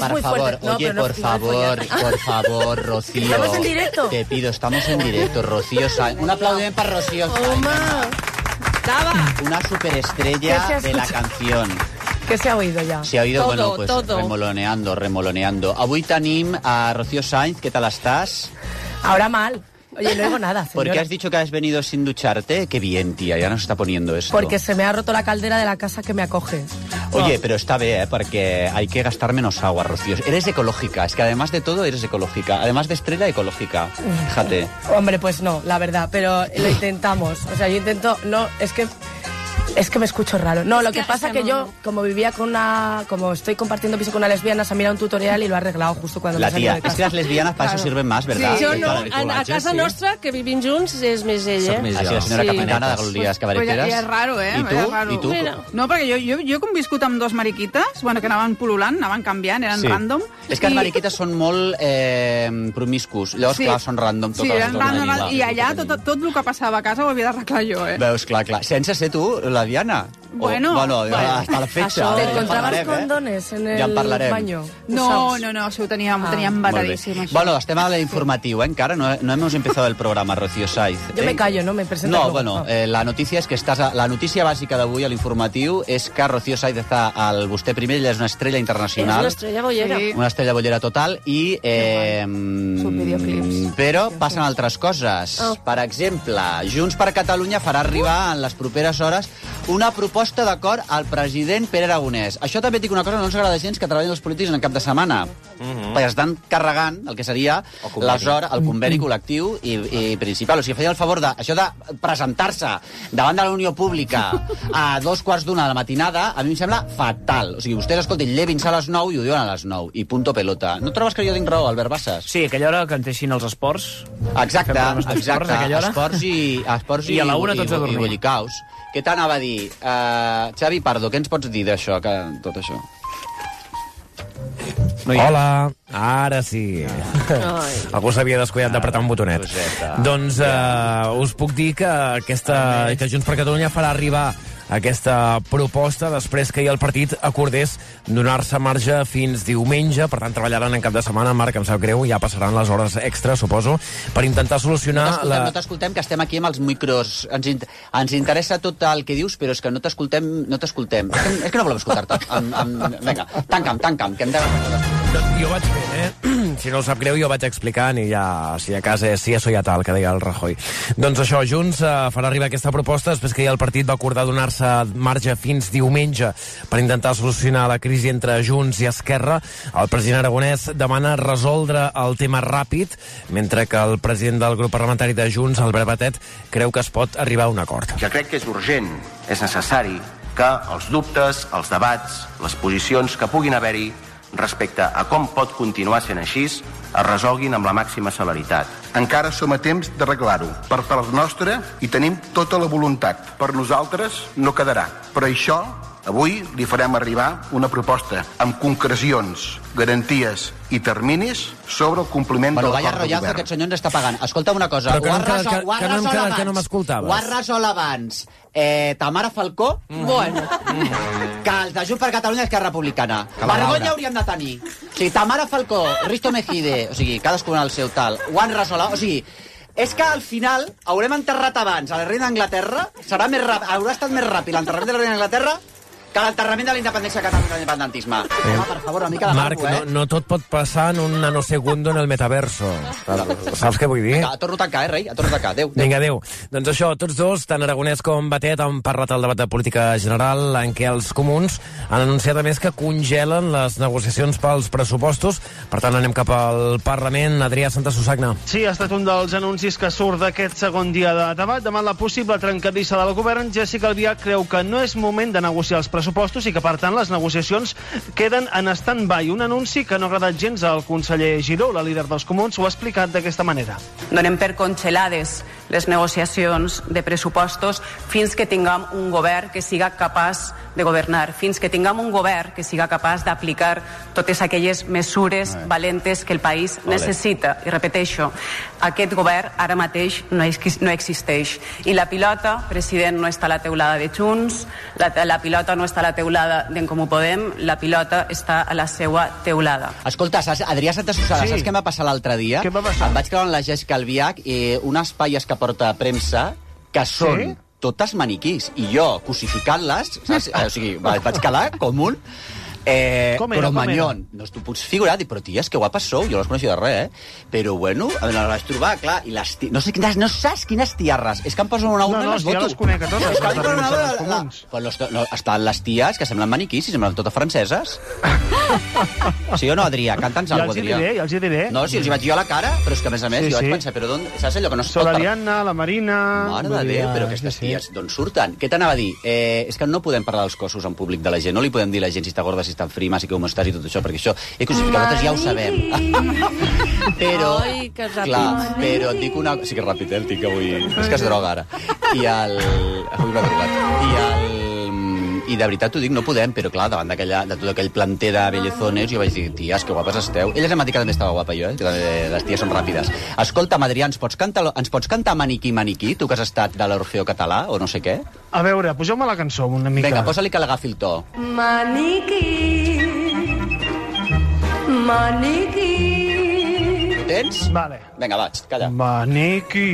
por favor, oye, por favor, Rocío. ¿Estamos en directo? Te pido, estamos en directo, Rocío Sáenz. Un aplaudiment para Rocío Sáenz. Una superestrella de la canción. ¿Qué se ha oído ya? Se ha oído, todo, bueno, pues todo. remoloneando. Avui tenim a Rocío Sáenz. ¿Qué tal estás? Ahora mal. Oye, no digo nada, señora. ¿Por qué has dicho que has venido sin ducharte? Qué bien, tía, ya nos está poniendo esto. Porque se me ha roto la caldera de la casa que me acoge. Oye, pero está bien, porque hay que gastar menos agua, Rocío. Eres ecológica, es que además de todo eres ecológica. Además de estrella, ecológica. Fíjate. Hombre, pues no, la verdad, pero lo intentamos. O sea, yo intento... No, es que me escucho raro. No, lo que pasa es que yo, como vivía con como estoy compartiendo piso con una lesbiana, se ha mirado un tutorial y lo ha arreglado justo cuando La me salí de tía, casa. es que las lesbianas para eso sirven más, ¿verdad? Sí, jo no, Claro, a casa nostra, que vivim junts, és més ell, Así la senyora Sí. capitana de Galeries Cabareteres. Pues ja és raro, I tu? És raro. I tu? Mira. No, perquè jo he conviscut amb dos mariquites, bueno, que anaven pululant, anaven canviant, eren Sí. random. És que els mariquites són molt promiscus. Llavors, clar, són random Sí, totes les eren dones. random, i allà tot el que passava a casa ho havia d'arreglar jo, Veus, clar. Sense ser tu, la Diana. Bueno, hasta la fecha. ¿Te encontrabas condones en el Ja en parlarem. baño? No, això ho teníem vetadíssim, això. Bueno, estem a l'informatiu, encara no hemos empezado el programa, Rocío Sáenz. Yo me callo, ¿no? Me presento No, luego. bueno, la notícia és que la notícia bàsica d'avui a l'informatiu és que Rocío Sáenz està al vostè primer, ella és una estrella És internacional. una estrella bollera. Sí. Una estrella bollera total i... Subvideoclips. Però passen altres coses. Per exemple, Junts per Catalunya farà arribar en les properes hores una proposta d'acord al president Pere Aragonès. Això també et dic una cosa, no ens agrada gens que treballin els polítics en el cap de setmana. Perquè estan carregant el que seria les hores, el conveni col·lectiu i principal. O sigui, feien el favor això de presentar-se davant de la Unió Pública a 2:15 de la matinada, a mi em sembla fatal. O sigui, vostès, escoltin, llevin-se a les 9 i ho diuen a les 9. I punto pelota. No trobes que jo tinc raó, Albert Bassas? Sí, aquella hora cantessin els esports. Exacte, Fem programes d'esports a aquella hora. Esports I a la una tots a dormir. i bollicaus. Què t'anava a dir? Xavi Pardo, què ens pots dir d'això, tot això? Hola, ara sí. Algú s'havia descuidat d'apretar un botonet. Roseta. Doncs us puc dir que que Junts per Catalunya farà arribar aquesta proposta després que ahir el partit acordés donar-se marge fins diumenge, per tant treballaran en cap de setmana. Marc, em sap greu, ja passaran les hores extra, suposo, per intentar solucionar No t'escoltem, que estem aquí amb els micros. Ens interessa tot el que dius, però és que no t'escoltem. És que no volem escoltar-te. Vinga, tanca'm, que hem de... Jo vaig fent, Si no us sap greu, jo vaig explicant i ja, si a casa és si eso ya tal, que deia el Rajoy. Doncs això, Junts farà arribar aquesta proposta després que ja el partit va acordar donar-se marge fins diumenge per intentar solucionar la crisi entre Junts i Esquerra. El president Aragonès demana resoldre el tema ràpid, mentre que el president del grup parlamentari de Junts, Albert Batet, creu que es pot arribar a un acord. Jo crec que és urgent, és necessari que els dubtes, els debats, les posicions que puguin haver-hi respecte a com pot continuar sent així es resolguin amb la màxima celeritat. Encara som a temps d'arreglar-ho. Per part nostra hi tenim tota la voluntat. Per nosaltres no quedarà. Però això, avui li farem arribar una proposta amb concrecions, garanties i terminis sobre el compliment Bueno, del vaya acord de rotllazo govern. aquest senyor ens està pagant. Escolta'm una cosa. Però que no m'escoltaves. Ho has resolt abans. Tamara Falcó, Bueno, que els de Junts per Catalunya és Esquerra Republicana. Vergonya hauríem de tenir. O sigui, Tamara Falcó, Risto Mejide, o sigui, cadascú en el seu tal, ho han resolt. O sigui, és que al final haurem enterrat abans a la reina d'Anglaterra, haurà estat més ràpid l'enterrament de la reina d'Anglaterra que l'enterrament de la independència catalana i l'independentisme. Home, per favor, una mica de Marc, morbo, no tot pot passar en un nanosegundo en el metaverso. Saps què vull dir? Torno a tancar, rei? Torno a tancar. Adéu. Vinga, adéu. Doncs això, tots dos, tant Aragonès com Batet, han parlat al debat de política general en què els comuns han anunciat a més que congelen les negociacions pels pressupostos. Per tant, anem cap al Parlament. Adrià Santasusagna. Sí, ha estat un dels anuncis que surt d'aquest segon dia de debat. Davant la possible trencadissa del govern, Jessica Albiach creu que no és moment de negociar els pressupostos i que, per tant, les negociacions queden en stand-by. Un anunci que no ha agradat gens al conseller Giró. La líder dels comuns ho ha explicat d'aquesta manera. Donem per congelades les negociacions de pressupostos fins que tinguem un govern que siga capaç de governar, fins que tinguem un govern que siga capaç d'aplicar totes aquelles mesures valentes que el país necessita. I repeteixo, aquest govern ara mateix no existeix. I la pilota, president, no està a la teulada de Junts, la pilota no està està a la teulada d'en Comú Podem, la pilota està a la seua teulada. Escolta, Adrià Santa Susana, saps què em va passar l'altre dia? Què va passar? Em vaig quedar amb la Jessica Albiach unes palles que porta premsa que són totes maniquís. I jo, cosificant-les, saps? O sigui, vaig quedar com un... però manyón. No t'ho pots figurar, dic, però ties, que guapes sou, jo no les coneixia de res, Però bueno, les vaig trobar, clar, i les no saps quines tiarres, és que em posen una urna i les voto. No, les conec a totes, és que les les comuns. Però estan les ties que semblen maniquís i semblen totes franceses. Sí o no, Adrià? Canta'ns alguna cosa, Adrià. Ja els hi diré. No, si els hi vaig jo a la cara, però és que a més, jo vaig pensar, però d'on... Saps allò que no es pot... La Diana, la Marina... Mare de Déu, però aquestes ties, d'on surten? Què t'anava a dir? És que no podem parlar dels cossos en públic de la gent, no li podem dir a la gent si està gorda, si està frima, si com estàs i tot això, perquè això... nosaltres ja ho sabem. Però... Ai, que ràpid. Clar, però et dic una... Sí que ràpid, el tic avui... És que es droga ara. Avui va drogat. I de veritat t'ho dic, no podem, però clar, davant de tot aquell planter de bellezones, jo vaig dir, ties, que guapes esteu. Ella em va dir que també estava guapa, jo, les ties són ràpides. Escolta, Adrià, ens pots cantar Maniquí, Maniquí, tu que has estat de l'Orfeó Català, o no sé què? A veure, poseu-me la cançó una mica. Vinga, posa-li que l'agafi el to. Maniquí, maniquí. Ho tens? Vale. Vinga, vaig, calla. Maniquí,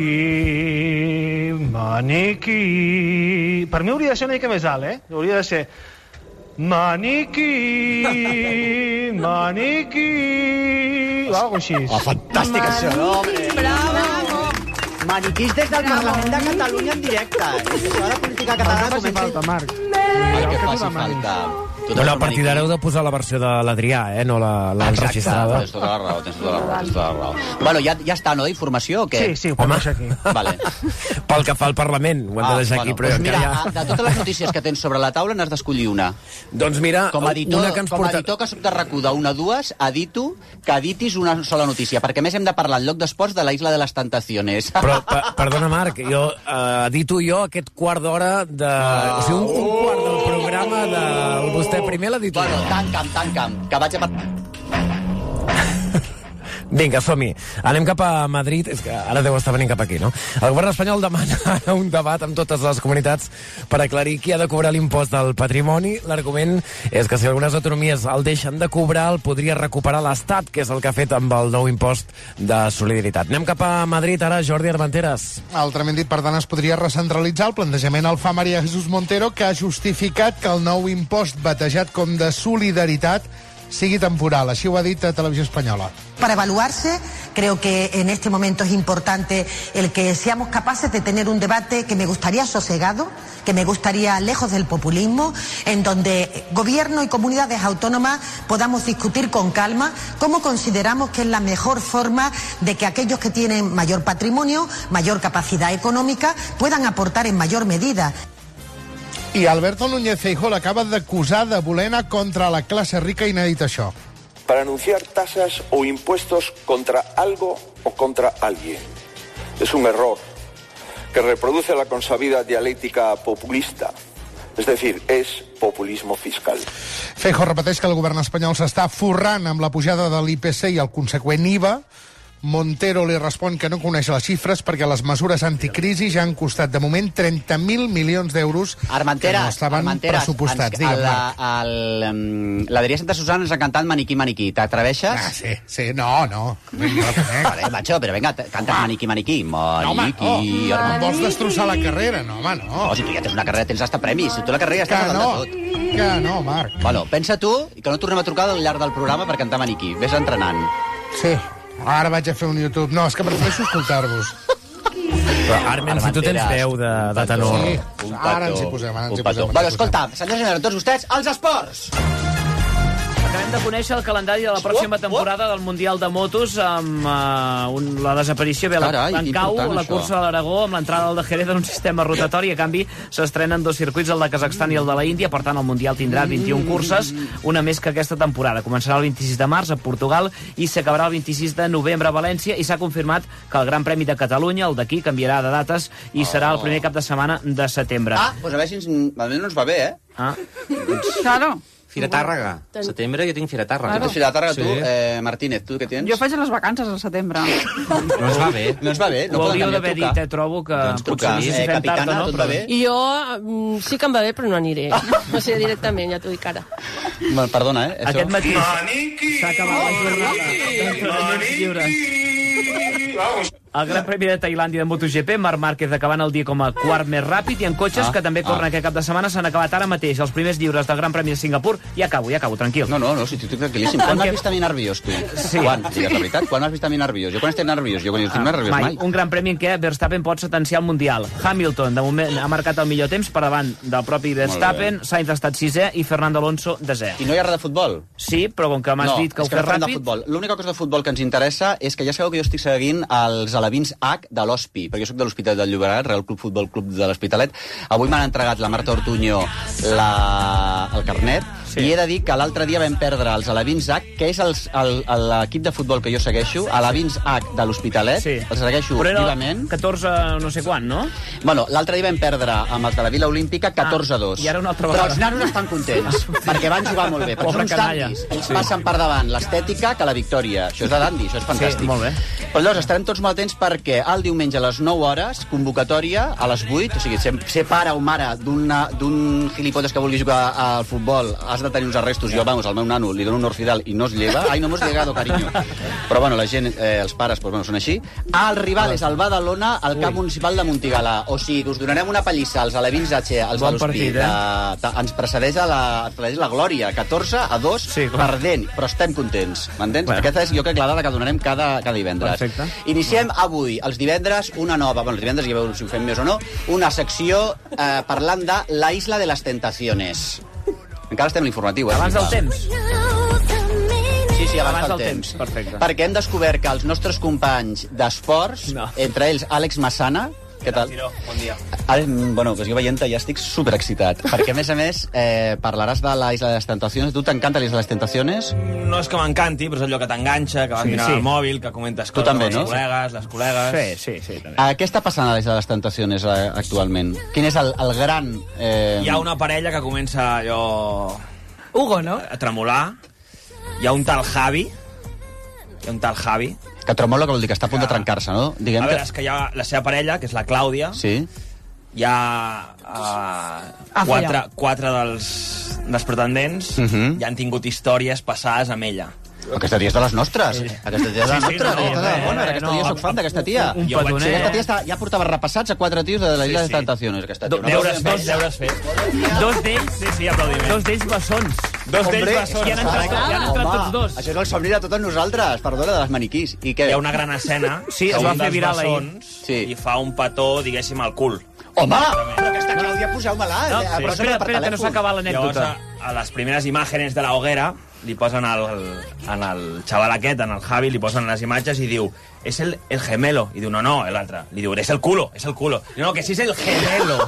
maniquí... Per mi hauria de ser una mica més alt, Hauria de ser... Maniquí, maniquí... O alguna cosa així. Oh, fantàstic, això, no, home? Bravo! Maniquís des del Parlament de Catalunya en directe. És la política catalana No faci falta, Marc. Que faci falta. No, a partir d'ara heu de posar la versió de l'Adrià, no l'enregistrada. Tens tota la raó. Bueno, ja està, no, d'informació, o què? Sí, ho podem deixar aquí. Vale. Pel que fa al Parlament, ho hem de deixar aquí, però doncs mira, de totes les notícies que tens sobre la taula n'has d'escollir una. Doncs mira, com a editor, una que ens porta... que soc de RAC1 d'una a dues, edito que editis una sola notícia, perquè a més hem de parlar en lloc d'esports de la Isla de les Tentaciones. Però, perdona, Marc, jo edito aquest quart d'hora de... O sigui, un quart del programa del Vostè Primer l'edito. Bueno, tanca'm, que vaig a... Vinga, som-hi. Anem cap a Madrid. És que ara deu estar venint cap aquí, no? El govern espanyol demana un debat amb totes les comunitats per aclarir qui ha de cobrar l'impost del patrimoni. L'argument és que si algunes autonomies el deixen de cobrar, el podria recuperar l'Estat, que és el que ha fet amb el nou impost de solidaritat. Anem cap a Madrid ara, Jordi Armenteres. Altrament dit, per tant, es podria recentralitzar el plantejament el fa María Jesús Montero, que ha justificat que el nou impost batejat com de solidaritat sigui temporal. Així ho ha dit a Televisió Espanyola. Para evaluarse, creo que en este momento es importante el que seamos capaces de tener un debate que me gustaría sosegado, que me gustaría lejos del populismo, en donde gobierno y comunidades autónomas podamos discutir con calma cómo consideramos que es la mejor forma de que aquellos que tienen mayor patrimonio, mayor capacidad económica, puedan aportar en mayor medida. I Alberto Núñez Feijóo l'acaba d'acusar de voler anar contra la classe rica i n'ha dit això. Para anunciar tasas o impuestos contra algo o contra alguien. Es un error que reproduce la consabida dialéctica populista. Es decir, es populismo fiscal. Feijóo repeteix que el govern espanyol s'està forrant amb la pujada de l'IPC i el conseqüent IVA. Montero li respon que no coneix les xifres perquè les mesures anticrisi ja han costat de moment 30.000 milions d'euros que no estaven pressupostats. L'Adrià Santa Susana ens ha cantat Maniquí, Maniquí. T'atreveixes? Sí, no. Vale, macho, però vinga, cantes Maniquí, Maniquí. Maniquí. No, em vols destrossar la carrera? No, home, no. No, si tu ja tens una carrera, tens hasta premis. Si tu la carrera ja estàs de tot. Que no, Marc. Bueno, pensa tu i que no tornem a trucar al llarg del programa per cantar Maniquí. Vés entrenant. Sí. Ara vaig a fer un YouTube. No, és que prefereixo escoltar-vos. Però, Armen, si tu tens veu de tenor... Sí, ara ens hi posem. Bueno, escolta, senyors i senyors, tots vostès, els esports! Acabem de conèixer el calendari de la pròxima temporada del Mundial de Motos amb la desaparició en cau, la cursa de l'Aragó, amb l'entrada del de Jerez en un sistema rotatori. A canvi, s'estrenen dos circuits, el de Kazakhstan i el de la Índia. Per tant, el Mundial tindrà 21 curses, una més que aquesta temporada. Començarà el 26 de març a Portugal i s'acabarà el 26 de novembre a València, i s'ha confirmat que el Gran Premi de Catalunya, el d'aquí, canviarà de dates i serà el primer cap de setmana de setembre. Doncs a veure si no ens va bé, Claro. Fira Tàrrega. Setembre jo tinc Fira Tàrrega. Tu tens Fira Tàrrega, tu, Martínez, tu què tens? Jo faig les vacances al setembre. No ens va bé. No ens va bé. Ho hauríeu d'haver dit, trobo que... Doncs trucar. Capitana, tot va bé? I jo sí que em va bé, però no aniré. No sé, directament, ja t'ho dic ara. Perdona, Aquest matí s'ha acabat la jornada d'entrenaments lliures. El Gran Premi de Tailàndia de MotoGP, Marc Márquez acabant el dia com a quart més ràpid, i en cotxes que també corren aquest cap de setmana s'han acabat ara mateix. Els primers lliures del Gran Premi de Singapur. Ja acabo, tranquil. No, si tu estic tranquil·líssim. Quan m'has vist a mi nerviós, tu? Sí. Quan? Digues la veritat. Quan m'has vist a mi nerviós? Jo quan estic nerviós, jo estic nerviós mai. Un Gran Premi en què Verstappen pot sentenciar el Mundial. Hamilton, de moment, ha marcat el millor temps per davant del propi Verstappen, Sainz ha estat 6è i Fernando Alonso 10è. I no hi ha res de futbol? Sí, però com que m'has dit que ho fes ràpid... L'única cosa de futbol que ens interessa és que ja sabeu que jo estic seguint els alevins H de l'Hospi, perquè jo soc de l'Hospitalet del Llobregat, Real Club Futbol Club de l'Hospitalet. Avui m'han entregat la Marta Ortuño el carnet, i he de dir que l'altre dia vam perdre els alevins H, que és l'equip de futbol que jo segueixo, alevins H de l'Hospitalet, els segueixo vivament. 14 no sé quan, no? Bueno, l'altre dia vam perdre amb els de la Vila Olímpica 14-2. I ara una altra vegada. Però els nanos estan contents, perquè van jugar molt bé. Però són uns dandis. Ells passen per davant l'estètica que la victòria. Això és de dandi, això és fantàstic. Sí, molt bé. Però llavors estarem tots molt atents perquè el diumenge a les 9 hores, convocatòria a les 8, o sigui, ser pare o mare d'un gilipolles que vulgui jugar al futbol, has de tenir uns arrestos. Jo, vamos, al meu nano li dono un orfidal i no es lleva. Ai, no hemos llegado, cariño. Però, bueno, la gent, els pares, doncs, bueno, són així. El rival és el Badalona, al camp municipal de Montigalà. O sigui, us donarem una pallissa als alevins H, als de l'Hospí. Ens precedeix la glòria. 14-2, perdent, però estem contents. M'entens? Aquesta és, jo crec, la dada que donarem cada divendres. Perfecte. Iniciem avui, els divendres, una nova, bueno, els divendres ja veurem si ho fem més o no, una secció parlant de la Isla de les Tentaciones. Encara estem a l'informatiu, Abans del temps. Sí, abans del temps. Perfecte. Perquè hem descobert que els nostres companys d'esports, entre ells Àlex Massana, què tal? Bon dia. Bueno, que jo veient ja estic superexcitat, perquè a més parlaràs de la Isla de les Tentaciones. Tu t'encanta l'Isla de les Tentaciones? No és que m'encanti, però és allò que t'enganxa, que vas mirant al mòbil, que comentes coses amb els col·legues, les col·legues... Sí, també. Què està passant a l'Isla de les Tentaciones actualment? Quin és el gran... Hi ha una parella que comença allò... Hugo, no? A tremolar. Hi ha un tal Javi. Que tremola, que vol dir que està a punt de trencar-se, no? A veure, és que hi ha la seva parella, que és la Clàudia. Sí. Hi ha quatre dels pretendents ja han tingut històries passades amb ella. Aquesta tia és de les nostres. Aquesta tia és de les nostres. Aquesta tia soc fan d'aquesta tia. Aquesta tia ja portava repassats a 4 tios de la Isla de Tentaciones. Deures fets. Dos d'ells... Sí, aplaudiments. Dos d'ells bessons. Dos d'ells bessons. I han entrat tots dos. Això és el somni de totes nosaltres, perdona, de les maniquís. Hi ha una gran escena. Sí, es va fer viral ahir. I fa un petó, diguéssim, al cul. Home! Però aquesta Clàudia, poseu-me-la. Però espera, que no s'ha acabat l'anècdota. Llavors, a les primeres imágenes de la hoguera, li posen en el xaval aquest, en el Javi, li posen les imatges i diu, és el gemelo. I diu, no, l'altre. Li diu, és el culo. No, que sí és el gemelo.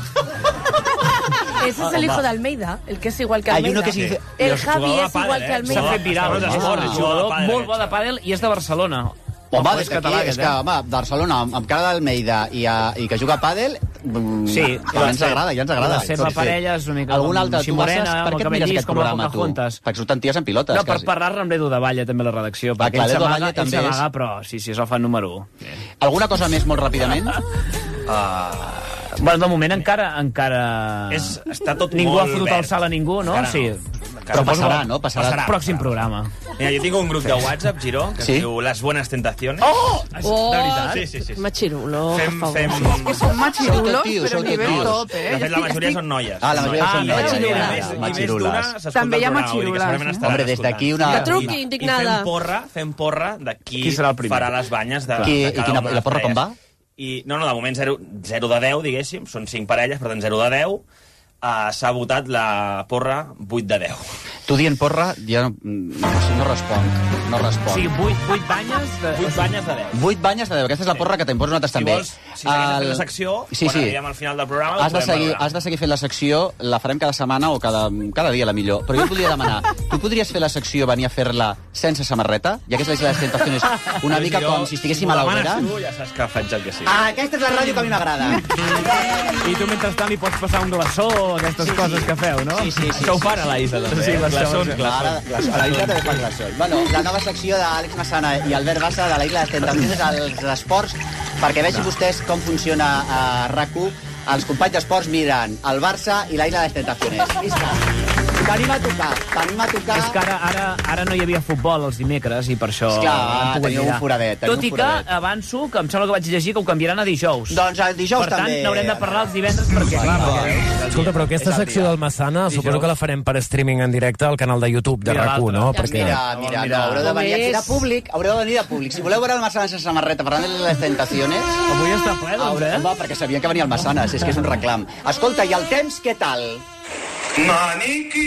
Ese es el hijo de Almeida, el que es igual que Almeida. Hay uno que sí... El Javi es igual que Almeida. S'ha fet viral. El jugador molt bo de pàdel i és de Barcelona. Home, és que, Barcelona, amb cara d'Almeida i que juga a pàdel, ja ens agrada. La seva parella és una mica com ximorena, amb el cabell llis, com la Pocahontas. Perquè surten ties en pilotes. No, per parlar-ne amb l'Edu de Valle, també, a la redacció, perquè ell s'amaga, però sí, és el fan número 1. Alguna cosa més, molt ràpidament? Bueno, de moment encara... Està tot ningú molt ha fotut el salt a ningú, no? Sí. Però passarà, no? Passarà. Pròxim programa. Mira, jo tinc un grup de WhatsApp, Giró, que es diu Les Buenas Tentaciones. Oh! De veritat? Sí. Machirulo. És un machirulo, però nivell top, De fet, la majoria són noies. La majoria són noies. Machirules. També hi ha machirules. Hombre, des d'aquí una... Que truqui, indignada. I fem porra de qui farà les banyes de cada una. I la porra com va? No, de moment 0 de 10, diguéssim. Són 5 parelles, per tant 0 de 10. S'ha votat la porra 8 de 10. Tu dient porra, ja no responc. O sigui, 8 banyes de 8 banyes de 10. 8 banyes de 10. Aquesta és la porra que t'imposa nosaltres també. Si t'hagués de fer la secció, quan arribem al final del programa... Has de seguir fent la secció, la farem cada setmana o cada dia, la millor. Però jo et volia demanar, tu podries fer la secció, venir a fer-la sense samarreta? Ja que és la Isla de les Tentaciones, una mica com si estiguéssim a l'hoguera. Ja saps que faig el que sí. Aquesta és la ràdio que a mi m'agrada. I tu, mentrestant, li pots passar un glaçó, aquestes coses que feu, no? Sí. Això ho fan a la Isla, també. Sí, les glaçons. A la Isla també fan glaçons. Bueno, la nova secció d'Àlex Massana i Albert Bassa de la Isla de Tentaciones als esports, perquè vegin vostès com funciona a RAC1. Els companys d'esports miren el Barça i la Isla de Tentaciones. Visca! Tenim a tocar. És que ara no hi havia futbol els dimecres i per això... Esclar, teniu un foradet. Tot i que avanço, que em sembla que vaig llegir que ho canviaran a dijous. Doncs el dijous també. Per tant, n'haurem de parlar els divendres perquè... Escolta, però aquesta secció del Massana suposo que la farem per streaming en directe al canal de YouTube de RAC1, no? Mira, no, haureu de venir aquí de públic. Si voleu veure el Massana sense samarreta parlant de les tentaciones... Avui està ple, doncs, Home, perquè sabien que venia el Massana, si és que és un reclam. Escolta, i el temps què tal? Maniqui!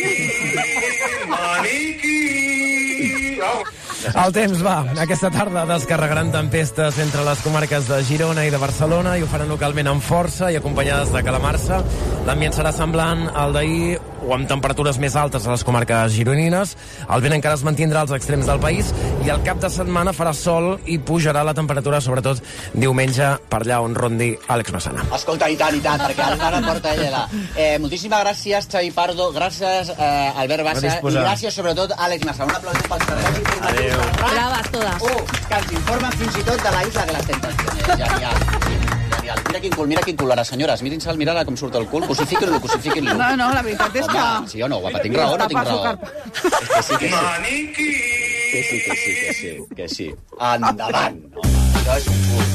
El temps va. Aquesta tarda descarregaran tempestes entre les comarques de Girona i de Barcelona i ho faran localment amb força i acompanyades de calamarsa. L'ambient serà semblant al d'ahir o amb temperatures més altes a les comarques gironines. El vent encara es mantindrà als extrems del país i el cap de setmana farà sol i pujarà la temperatura, sobretot diumenge, per allà on rondi Àlex Massana. Escolta, i tant, perquè ara porta ella. Moltíssimes gràcies, Xavi Pardo, gràcies, Albert Bassa, i gràcies, sobretot, Àlex Massana. Un aplaudiment pels carrers. Adéu. Bravas todas. Que ens informen fins i tot de la Isla de les Tentaciones. Genial. Mira quin cul, ara, senyores. Mirin-se al mirar com surt el cul. Cosifiquin-lo. No, la veritat és que... Sí o no, guapa? Tinc raó o no tinc raó? Maniqui! Que sí. Endavant. Això és un cul.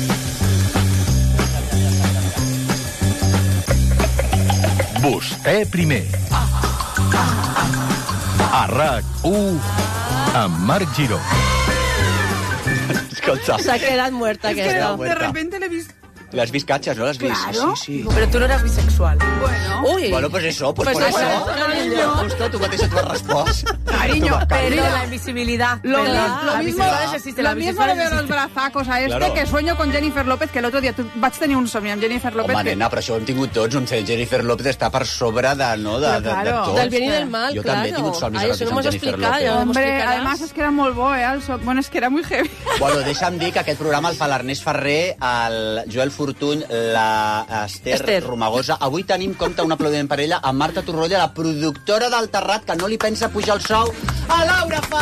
Vostè primer. A RAC1 amb Marc Giró. Escolta. S'ha quedat muerta, aquesta. De repente l'he vist... L'has vist, Catxas, no l'has vist? Claro. Sí. Pero tú no eras bisexual. Uy. Bueno, pues eso, pues por eso. Cariño. Justo, tú mateixa t'ho has respost. Cariño, Pero la invisibilidad. Lo La mismo bisexual existe, la lo mismo le bisexual veo los existe. brazacos a este Claro. que sueño con Jennifer López, que l'altre dia vaig tenir un somni amb Jennifer López. Home, nena, però això ho hem tingut tots. Jennifer López està per sobre de tots. Del bien y del mal, Jo claro. també he tingut somnis Ay, eso eròtics no amb hemos Jennifer explicado, ya López. lo Hombre, explicarás. además es que era molt bo, el soc. Bueno, es que era muy heavy. Bueno, deixa'm dir que aquest programa el fa l'Ernest Ferrer, el Joel Fortuny, la Esther Romagosa. Avui tenim, compte, un aplaudiment per ella, a Marta Torroella, la productora del Terrat, que no li pensa pujar el sou a Laura Fa!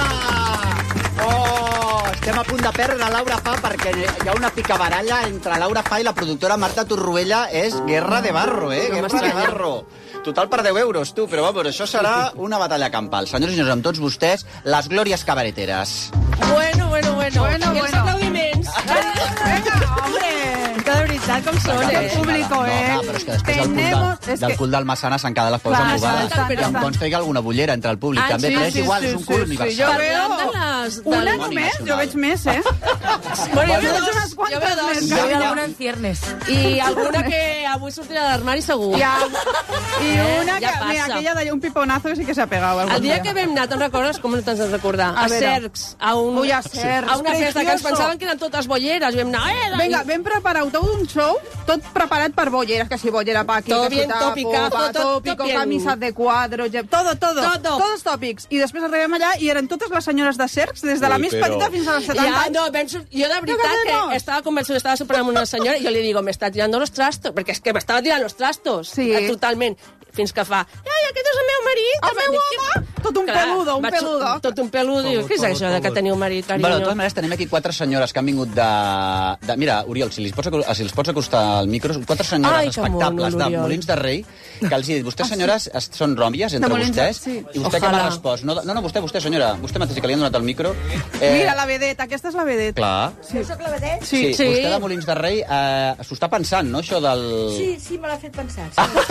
Oh, estem a punt de perdre Laura Fa perquè hi ha una picabaralla entre Laura Fa i la productora Marta Torroella. És guerra de barro, Guerra de barro. Total per 10 euros, tu, però vamos, això serà una batalla campal. Senyors i senyors, amb tots vostès, les glòries cabareteres. Bueno. I els aplaudiments. Venga, hombre. Que de veritat, com són, El público, No, però és que després del cul del Massana s'han quedat les coses Clar, embogades. exacte. I em consta que hi ha alguna bullera entre el públic. També, però és igual, és un cul universal. Jo veo una del- només, jo veig més, Bueno, jo veig unes quantes més. Yo veo alguna en ciernes. I alguna que avui sortirà de l'armari segur. I una que, Ja mira, passa. aquella de un piponazo que sí que s'ha pegado. El dia que vam anar, te'n recordes? Com no te'n has de recordar? A A veure. Cercs, a una festa que ens pensaven que eren totes bolleres. Vam anar, Vinga, vam preparar tot un show, tot preparat per bolleres, que si bollera pa aquí, Todo que bien si tapo, topicazo, pa, todo tópico, bien. camisas de cuadros, todo. Tots tòpics. I després arribem allà i eren totes les senyores de Cercs, des de la més petita fins a les 70 Ja, anys. no, jo de veritat que estava convençuda, estava superant una senyora i jo li digo, me está tirando los trastos, perquè és que m'estava tirant los trastos, totalment, fins que fa, ai, aquest és el meu marit. El meu home! Tot un peludo, un peludo. Tot un peludo, diu, què és això de que teniu marit, carinyo? Bueno, de totes maneres, tenim aquí 4 senyores que han vingut de... Mira, Oriol, si els pots acostar al micro, 4 senyores Ai, que respectables mono, de Molins de Rei, que els he dit, vostès, senyores, són ròmbies entre Molins de- vostès? sí. I vostè què m'ha Ojalà. respost? No, vostè, senyora. Vostè mateix, que li han donat el micro. Mira, la vedet, aquesta és la vedet. Clar. Sí. Jo soc la vedet? Sí, vostè de Molins de Rei s'ho està pensant, no, això del... Sí, me l'ha fet pensar.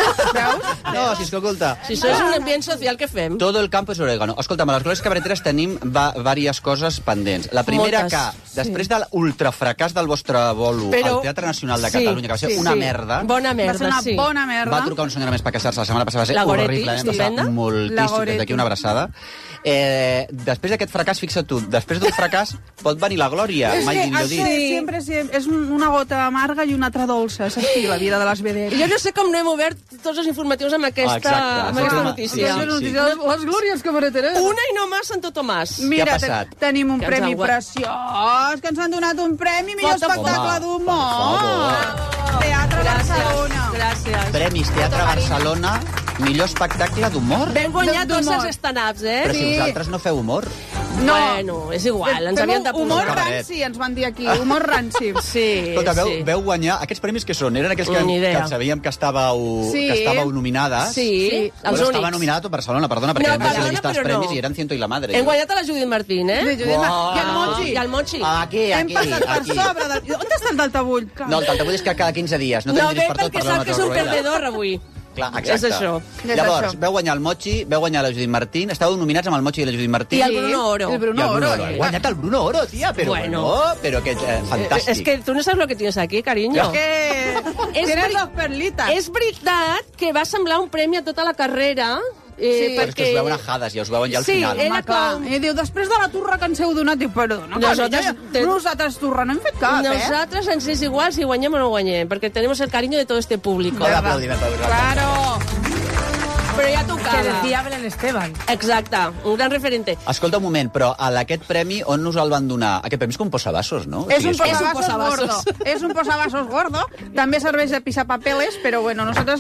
No, si escolta. Si això és un ambient social que fem. Todo el campo és orégano. Escolta'm, a les glòries cabareteres tenim diverses coses pendents. La primera, Moltes, que després de l'ultrafracàs del vostre bolo al Teatre Nacional de Catalunya, que va ser una merda... Bona merda, Va ser una sí. bona merda. Va trucar una senyora més per queixar-se la setmana passada, va ser La Goretti, horrible, vam estupenda. passar La moltíssim, Goretti. des d'aquí una abraçada. Després d'aquest fracàs, fixa't tu, després d'un fracàs pot venir la glòria, És mai que millor dit. sempre és una gota amarga i una altra dolça, és així la vida de les vedetes. Jo no sé com no hem obert tots els informatius amb aquesta notícia. Les glòries cabareteres. Una i no massa en tot o más. Mira, tenim un Que ens premi ha guat- preciós, que ens han donat un premi millor Foto, espectacle home, d'humor. per Teatre Gràcies, Barcelona. gràcies. Premis Teatre Barcelona Millor espectacle d'humor? Vam guanyar tots els stand-ups, Però si vosaltres no feu humor. No. Bueno, és igual, ens havien de posar. Humor ranci, ens van dir aquí. Humor ranci. Sí, Escolta, veu guanyar... Aquests premis que són? Eren aquells que sabíem que estàveu nominades? Sí, els únics. Estava nominada a Barcelona, perdona, perquè vam veure la llista dels premis i eren ciento i la madre. Hem guanyat a la Judit Martín, I el Monchi. I el Monchi. Aquí. Hem passat per sobre. On està el Daltabull? No, el Daltabull és que cada 15 dies. No ve perquè sap que és un perdedor avui. Clar, exacte. És això. Llavors, veu guanyar el Mochi, veu guanyar la Judit Martín, estàveu nominats amb el Mochi i la Judit Martín. I el Bruno Oro. El Bruno Oro. He guanyat el Bruno Oro, tia, però que fantàstic. Es que tú no sabes lo que tienes aquí, cariño. Tienes dos perlitas. És veritat que va semblar un premi a tota la carrera. Però és que us veuen a Hades, ja us veuen ja al final. Sí, era com... I diu, després de la turra que ens heu donat, diu, perdona, nosaltres turra no hem fet cap, Nosaltres ens és igual si guanyem o no guanyem, perquè tenemos el cariño de todo este público. Un aplaudiment per vosaltres. Claro. Però ja tocava. Que decía Belén Esteban. Exacte, un gran referente. Escolta un moment, però a aquest premi on us el van donar? Aquest premi és com un posavasos, no? És un posavasos gordo. És un posavasos gordo. També serveix de pisapapeles, però bueno, nosaltres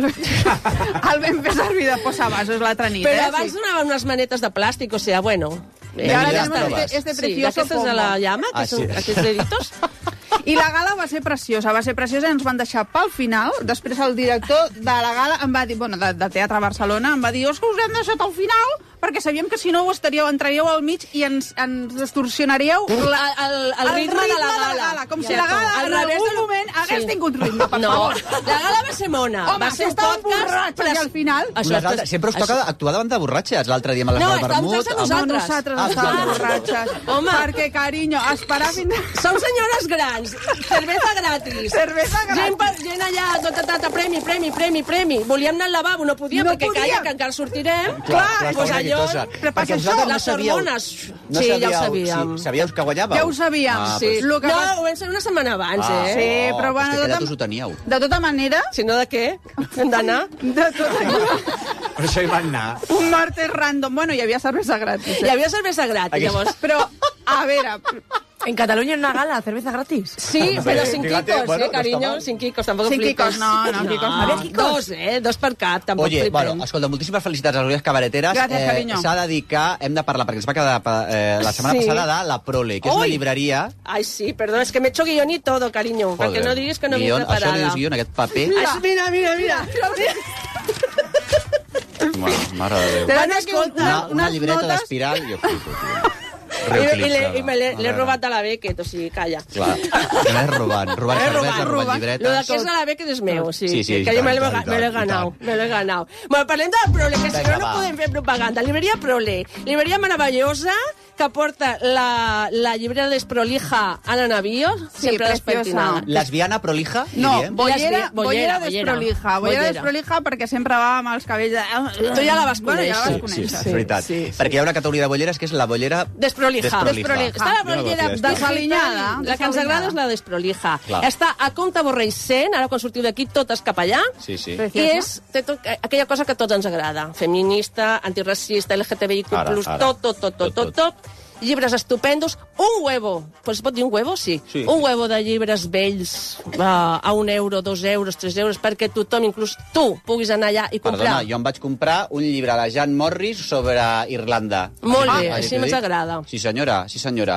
el vam fer servir de posavasos l'altra nit. Però abans donaven unes manetes de plàstic, o sea, bueno. I ara tenemos este precioso d'aquestes de la llama, que són aquests deditos. I la gala va ser preciosa i ens van deixar pel final. Després el director de la gala em va dir, bueno, de Teatre Barcelona, em va dir, és que us hem deixat al final perquè sabíem que si no ho entraríeu al mig i ens distorsionaríeu el ritme de la gala. Com si la gala en algun moment hagués tingut ritme, per favor. La gala va ser mona. Home, si estàvem borratxes i al final... Sempre us toca actuar davant de borratxes. L'altre dia amb les del vermut... No, nosaltres estàvem borratxes. Home, perquè, carinyo, esperar fins... Som senyores grans. Cervesa gratis. Cervesa gratis. Gent allà, premi. Volíem anar al lavabo, no podíem, perquè calla, que encara sortirem. Clar, doncs allò... Perquè vosaltres les hormones... Sí, ja ho sabíem. Sabíeu que guanyàveu? Ja ho sabíem, sí. No, ho vam saber una setmana abans, Sí, però bueno... És que datos ho teníeu. De tota manera... Si no, de què? Hem d'anar? De tota manera... Per això hi van anar. Un martes random. Bueno, hi havia cervesa gratis. Hi havia cervesa gratis, llavors. Però, a veure... En Cataluña en una gala, cerveza gratis. Sí, pero sin kikos, cariño, sin kikos, tampoco sin flipes. Sin kikos, no, kikos. ¿Había kikos? Dos per cap, tampoc Oye, flipem. bueno, escolta, moltíssimes felicitats a les Glòries Cabareteres. Gràcies, carinyo. S'ha de dir que hem de parlar, perquè ens va quedar la setmana passada de La Prole, que és una llibreria... Ai, sí, perdona, es que me he hecho guión y todo, cariño, perquè no diguis que no m'he preparada. Això li dius guión, aquest paper... Mira. Mare de Déu. Una llibreta d'espiral, jo flipo, tio. I l'he robat a la Beckett, o sigui, calla. Clar, l'he robat cervesa, robat llibretes... Lo que és de la Beckett és meu, sí. Que jo me l'he ganado. Bueno, parlem de la Prole, que si no podem fer propaganda. Libreria Prole, libreria meravellosa, que porta la llibrera desprolija Ana Navío, sempre despentinada. Lesbiana prolija? No, bollera desprolija. Bollera desprolija perquè sempre va amb els cabells... Tu ja la vas conèixer. Sí, és veritat. Perquè hi ha una categoria de bolleres que és la bollera... Desprolija. Està la bollera desalinyada. La que ens agrada és la desprolija. Està a Comte Borrell 100, ara quan sortiu d'aquí totes cap allà. Sí. I és aquella cosa que a tots ens agrada. Feminista, antiracista, LGTBIQ+, tot. Llibres estupendos, un huevo, pues es pot dir un huevo? Sí. Un huevo de llibres vells a €1, €2, €3, perquè tothom, inclús tu, puguis anar allà i comprar. Perdona, jo em vaig comprar un llibre de Jan Morris sobre Irlanda. Molt bé, així ens agrada. Sí, senyora.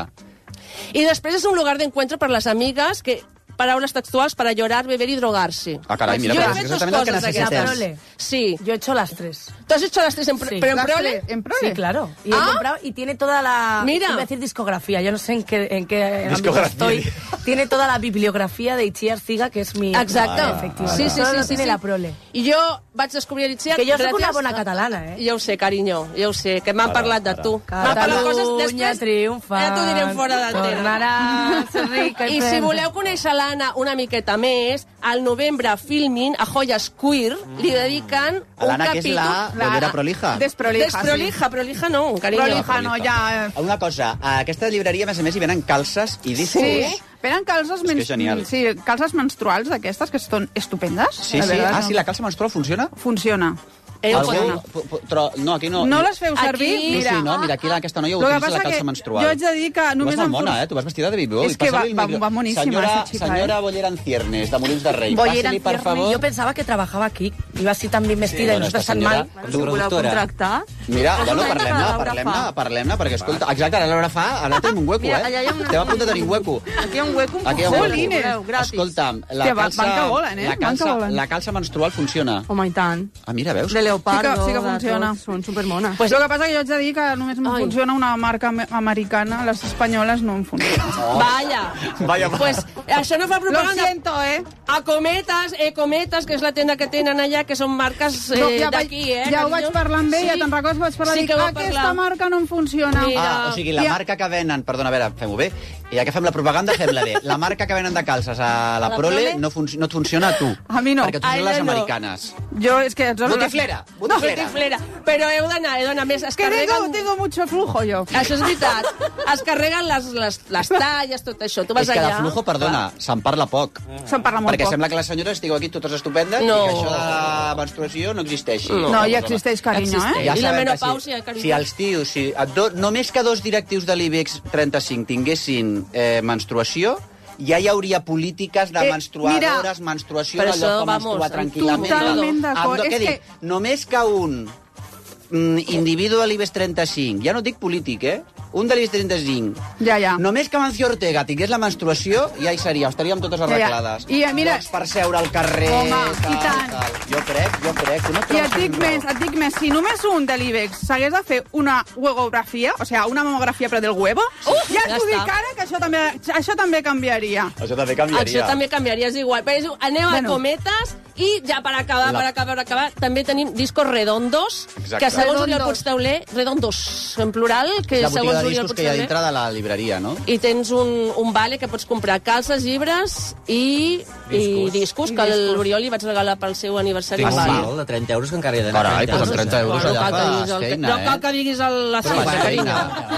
I després és un lugar d'encuentro per les amigues que... Paraules textuals para llorar, beber y drogarse. Ah, caray, mira, yo he hecho dos cosas aquí. Sí. Yo he hecho las tres. ¿Tú has hecho las tres pero en Prole? ¿En Prole? Sí, claro. Y he comprado y tiene toda la... Mira. Iba a decir discografía, yo no sé en qué ámbito estoy. Tiene toda la bibliografía de Itziar Ziga, que es mi... Exacto. Efectivamente. Sí. Tiene la Prole. I jo vaig descobrir Itziar... Que jo soc una bona catalana, eh? Jo ho sé, carinyo, jo ho sé, que m'han parlat de tu. Catalunya triomfa. Ja t'ho direm fora d'antena. Tornarà rica i si voleu conèixer l'Anna una miqueta més, al novembre Filmin, a Joyas Queer, li dediquen un capítol... L'Anna, que és la bollera prolija. Prolija no, carinyo. Prolija no, ja... Una cosa, a aquesta llibreria, a més hi venen calces i discos. Sí. Venen calces, calces menstruals d'aquestes, que són estupendes. Sí. La calça menstrual funciona? Funciona. No, aquí no. No les feu servir? Mira. Sí, no, mira, aquí aquesta noia utilitza la calça menstrual. Jo haig de dir que només... Tu vas molt mona, tu vas vestida de David Bowie. És que va moníssima, esa chica, Senyora Bollera en ciernes, de Molins de Rei. Bollera en ciernes. Yo pensaba que trabajaba aquí. Iba así tan bien vestida i no estàs tan mal. Si voleu contractar... Mira, bueno, parlem-ne, perquè, escolta, exacte, ara l'hora fa, ara tenim un hueco, Estem a punt de tenir un hueco. Aquí hi ha un hueco. Escolta'm, la calça menstrual funciona. Home, i tant. Ah, mira, veus? De leopardo. Sí que funciona. Són supermones. Pues el que passa que jo haig de dir que només funciona una marca americana, les espanyoles no en funcionen. Vaya. Pues això no fa propaganda. Lo siento, A Cometas, que és la tenda que tenen allà, que són marques d'aquí, Ja ho vaig parlar amb ella, te'n recordes? Vaig parlar, aquesta marca no en funciona. O sigui, la marca que venen... Perdona, a veure, fem-ho bé. I ja que fem la propaganda, fem-la bé. La marca que venen de calces a la Prole no et funciona a tu. A mi no. Perquè tu són les americanes. Jo, és que... Botiflera. Però heu d'anar més. Que tengo mucho flujo, jo. Això és veritat. Es carreguen les talles, tot això. Tu vas allà... És que de allà... flujo, perdona, se'n parla poc. Se'n parla molt poc. Perquè sembla que les senyores estigueu aquí totes estupendes i que això de la menstruació no existeixi. No, ja existeix, carinyo, I la menopàusia, carinyo. Si els tios... Només que 2 directius de l'IBEX 35 tinguessin menstruació, ja hi hauria polítiques de menstruadores, menstruació, d'allò com menstruar tranquil·lament. Totalment d'acord. Què dic? Només que un individu de l'IBEX 35, ja no dic polític, un de l'IBEX 35, només que Mancio Ortega tingués la menstruació, ja hi seria, estaríem totes arreglades. I mira... Llocs per seure al carrer... Home, i tant. Jo crec. I et dic més, si només un de l'IBEX s'hagués de fer una huevografia, o sigui, una mamografia però del huevo, ja t'ho dic ara que això també canviaria. Això també canviaria. És igual. Però aneu a Cometas i ja per acabar, també tenim discos redondos, que segons Oriol Puigtauler, redondos, en plural, que segons de discos que hi ha dintre de la llibreria, no? I tens un vale que pots comprar calces, llibres i discos, que l'Oriol li vaig regalar pel seu aniversari. Tinc un val de 30 euros que encara hi ha d'anar. Carai, doncs amb 30 euros allà fas feina, No cal que diguis la xifra, carinyo.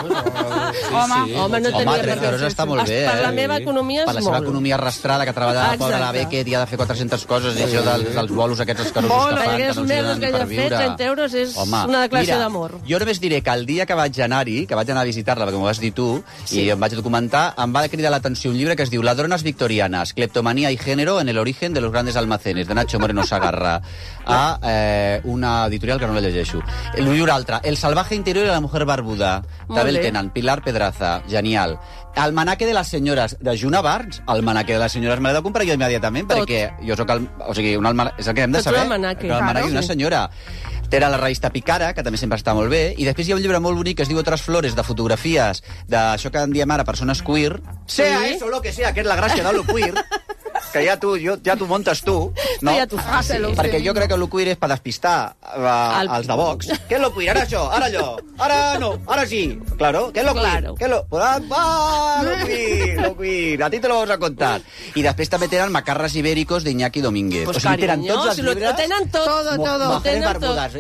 Home, no tenia res. 30 euros està molt bé, Per la meva economia és molt. Per la seva economia arrastrada, que treballa la pobra la Beckett i ha de fer 400 coses, i això dels bolos aquests escarosos que fan, que no els donen ni per viure. 30 euros és una declaració d'amor. Jo només diré que el dia que vaig anar a visitar-la, perquè m'ho vas dir tu, i em vaig documentar, em va cridar l'atenció un llibre que es diu Ladronas victorianas, cleptomanía y género en el origen de los grandes almacenes, de Nacho Moreno Sagarra, a una editorial que no la llegeixo. El llibre altre, El salvaje interior de la mujer barbuda, Tabel Tenen, Pilar Pedraza, genial. Almanaque de les senyores, de Juna Barnes. Almanaque de les senyores me l'he de comprar jo immediatament, perquè jo sóc o sigui, és el que hem de saber. Almanaque d'una senyora. Era la revista Picara, que també sempre està molt bé, i després hi ha un llibre molt bonic que es diu Otras flores, de fotografies, d'això que en diem ara persones queer, sea eso lo que sea, que és la gràcia de lo queer, que ja t'ho montes tu, no? Perquè jo crec que lo queer és per despistar els de Vox. Què és lo queer? Ara això, ara allò, ara no, ara sí. Claro, ¿qué es lo queer? ¿Qué es lo queer? A ti te lo vamos a contar. I després també tenen Macarras ibéricos d'Iñaki Domínguez. Pues o sigui, tenen tots els llibres... Lo tenen tot. Mujeres barbudas,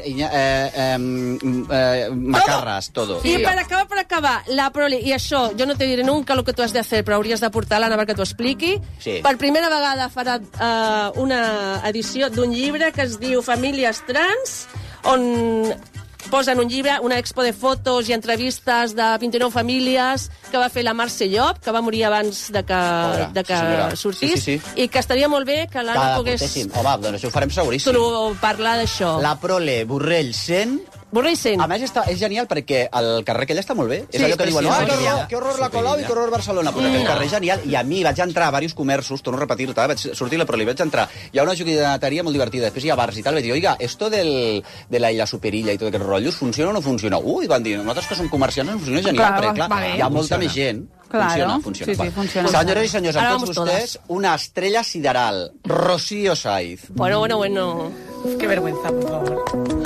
Macarras, todo. I per acabar, la prole, i això, jo no te diré nunca lo que tu has de hacer, però hauries de portar l'Anna perquè t'ho expliqui. Per primera vegada farà una edició d'un llibre que es diu Famílies Trans, on posen un llibre, una expo de fotos i entrevistes de 29 famílies que va fer la Mercè Llop, que va morir abans de que sortís, i que estaria molt bé que l'Anna pogués... Home, doncs això ho farem seguríssim. Parlar d'això. La prole, Borrell 100... Borrell 100. A més, és genial perquè el carrer aquell està molt bé. És allò que diuen, que horror la Colau i que horror Barcelona. Però el carrer és genial. I a mi vaig entrar a diversos comerços, torno a repetir-te, vaig sortir la prole, vaig entrar. Hi ha una joguinateria molt divertida. Després hi ha bars i tal. Vaig dir, oiga, esto de la Isla Superilla i tot aquest rotllo, ¿funciona o no funciona? Ui, van dir, nosaltres que som comerciants ens funciona genial, perquè clar, hi ha molta més gent. Funciona. Sí, funciona. Senyores i senyors, amb tots vostès, una estrella sideral, Rocío Saiz. Bueno. Qué vergüenza, por favor.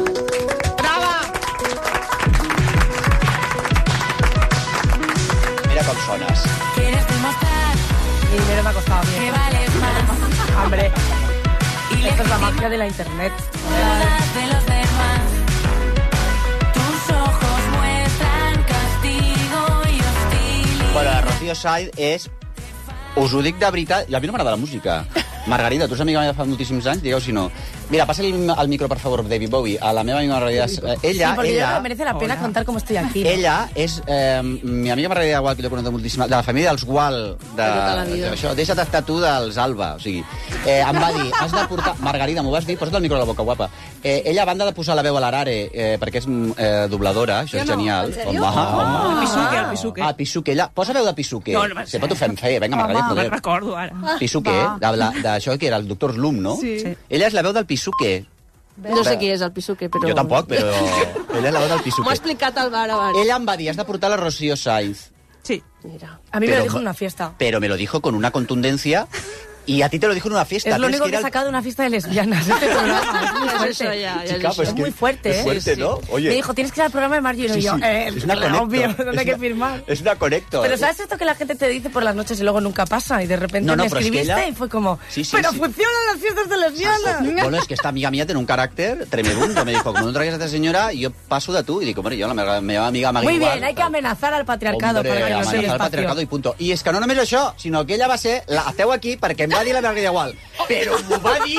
Mira com sones. ¿Quieres demostrar Dinero me ha costado bien. que vales más? Hombre, esta es la magia de la internet. Todas de los demás. Tus ojos muestran castigo y hostilidad. Bueno, la Rocío Saiz és... Us ho dic de veritat, i a mi no m'agrada la música, Margarida, tu és amiga meva fa moltíssims anys, digueu si no. Mira, passa-li el micro, per favor, David Bowie, a la meva amiga Margarida. Sí, porque yo creo que merece la pena contar cómo estoy aquí. Ella és mi amiga Margarida Gual, que l'he conegut moltíssim, de la família dels Gual, això, deixa't estar tu dels Alba, o sigui, em va dir, has de portar... Margarida, m'ho vas dir? Posa't el micro a la boca, guapa. Ella, a banda de posar la veu a l'Arare, perquè és dobladora, això és genial. El Pisuque. Ah, Pisuque. Ella, posa veu de Pisuque. Sempre t'ho fem fer. Vinga, Margarida, poder. Me'n recordo, ara. Pisuque, d'això que era el doctor Slum, no? Sí. Ella és la veu del Pisuque. No sé qui és el Pisuque, però... Jo tampoc, però ella és la veu del Pisuque. M'ho ha explicat el bar abans. Ella em va dir, has de portar la Rocío Saiz. Sí. Mira. A mí me lo dijo en una fiesta. Pero me lo dijo con una contundencia... Y a ti te lo dijo en una fiesta. Es lo único que he sacado de una fiesta de lesbianas. Este programa es muy fuerte. Chica, pues es muy fuerte, ¿eh? Es fuerte, ¿no? Oye. Me dijo, tienes que ir al programa de Margie. Y yo, es una conecto. Obvio, ¿dónde hay que firmar? Es una conecto. Pero ¿sabes esto que la gente te dice por las noches y luego nunca pasa? Y de repente me escribiste y fue como, pero funcionan las fiestas de lesbianas. Bueno, es que esta amiga mía tiene un carácter tremendo. Me dijo, como no traigas a esta señora, yo paso de tú. Y digo, hombre, yo la meva amiga Magui. Muy bien, hay que amenazar al patriarcado para que no sigui espacio. Patriarcado i punto. I és que no només això, sinó que ella va ser... Esteu aquí perquè em va dir la Margarida Gual. Però m'ho va dir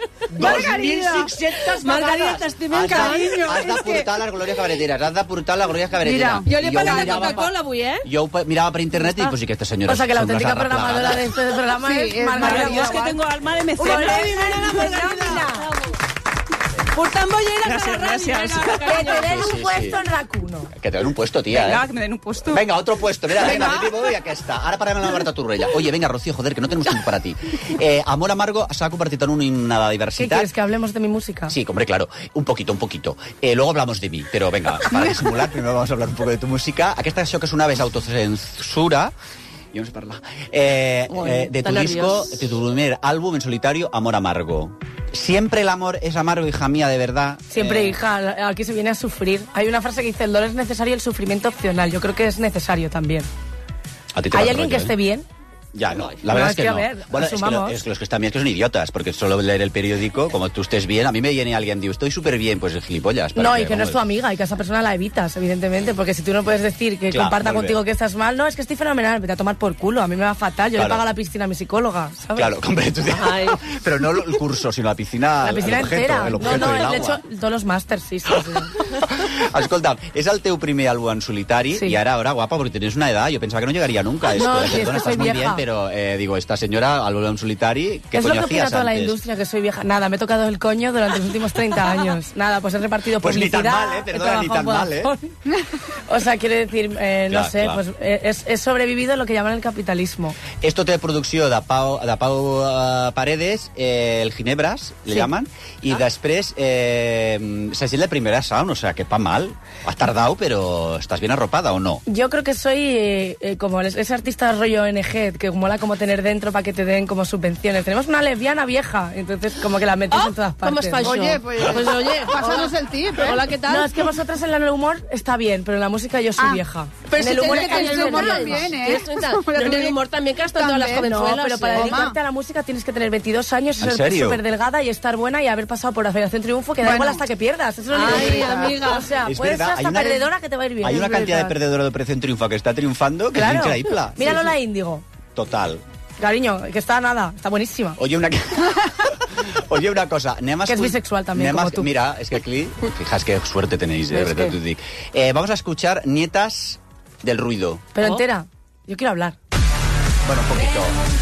2.600 vegades. Margarida, t'estimem, carinyo. Has de portar les glòries cabareteres, has de portar les glòries cabareteres. Mira, jo li he pagat la Coca-Cola avui, eh? Jo ho mirava per internet i dic, pues sí, que esta senyora... O sea, que la auténtica programadora de este programa es Margarida. Yo es que tengo alma de mecenas. Portant bolleres a la ràdio. Que te den un puesto en RAC1. Que te den un puesto, tía. Venga, que me den un puesto. Venga, otro puesto. Mira, venga, voy aquesta. Ara parem amb la Marta Torrella. Oye, venga, Rocío, joder, que no tenemos tiempo para ti. Amor Amargo s'ha convertit en un himne de diversitat. ¿Qué quieres, que hablemos de mi música? Sí, hombre, claro. Un poquito. Luego hablamos de mí, pero venga, para disimular, primero vamos a hablar un poco de tu música. Aquesta això que sonava és autocensura. Yo no sé parlar. De tu disco, de tu primer álbum en solitario, Amor Amargo. Siempre el amor es amargo, hija mía, de verdad. Siempre, hija, aquí se viene a sufrir. Hay una frase que dice, el dolor es necesario y el sufrimiento opcional. Yo creo que es necesario también. ¿Hay alguien que esté bien? Ya, no. La verdad es que no. A ver, bueno, es que los que están bien es que son idiotas, porque solo leer el periódico, como tú estés bien, a mí me viene alguien y digo, estoy súper bien, pues el gilipollas. No, y que no es tu amiga, y que a esa persona la evitas, evidentemente, porque si tú no puedes decir que comparta contigo que estás mal, no, es que estoy fenomenal, vete a tomar por culo, a mí me va fatal, yo le pago la piscina a mi psicóloga, ¿sabes? Claro, hombre, tú pero no el curso, sino la piscina. La piscina entera. El objeto no, del he agua. hecho todos los màsters, sí. Escolta, és el teu primer álbum en solitari y ahora, guapa, porque tienes una edad, yo pensaba que no llegaría nunca. No, sí, es que soy muy vieja. bien, pero digo, esta señora, al en solitario, ¿qué es coño lo que hacías opina toda la antes? industria, que soy vieja. Nada, me he tocado el coño durante los últimos 30 años. Nada, pues he repartido pues publicidad. Pues ni tan mal, perdona, ni tan mal, O sea, quiero decir, no sé, pues he sobrevivido lo que llaman el capitalismo. Esto té producció de Pau Paredes, el Ginebras, le llaman, y després segell de Primera Sound, o sea, que pa mal. Has tardado, pero ¿estás bien arropada o no? Yo creo que soy como ese artista rollo ONG, que mola como tener dentro para que te den como subvenciones. Tenemos una lesbiana vieja, entonces como que la metes en todas partes. ¿Cómo es falso? Oye, pues oye, pásanos el tip, ¿eh? Hola, ¿qué tal? No, es que vosotras en el humor está bien, pero en la música yo soy vieja. Pero en el humor también, ¿eh? En el humor también, que has todas las jovenzuelas. No, pero para dedicarte a la música tienes que tener 22 años, ser súper delgada y estar buena y haber pasado por la Federación Triunfo, que da igual hasta que pierdas. Eso es lo único. Amiga. O sea, puedes ser hasta perdedora que te va a ir bien. Hay una cantidad de perdedora de Operación Triunfo que está triunfando que es increíble. Míralo la Índigo. Total. Cariño, que está buenísima. Oye, una cosa. Que es bisexual también, como tú. Mira, es que aquí, fijaos qué suerte tenéis, verdad te digo. Vamos a escuchar Nietas del Ruido. Pero entera. Yo quiero hablar. Bueno, un poquito.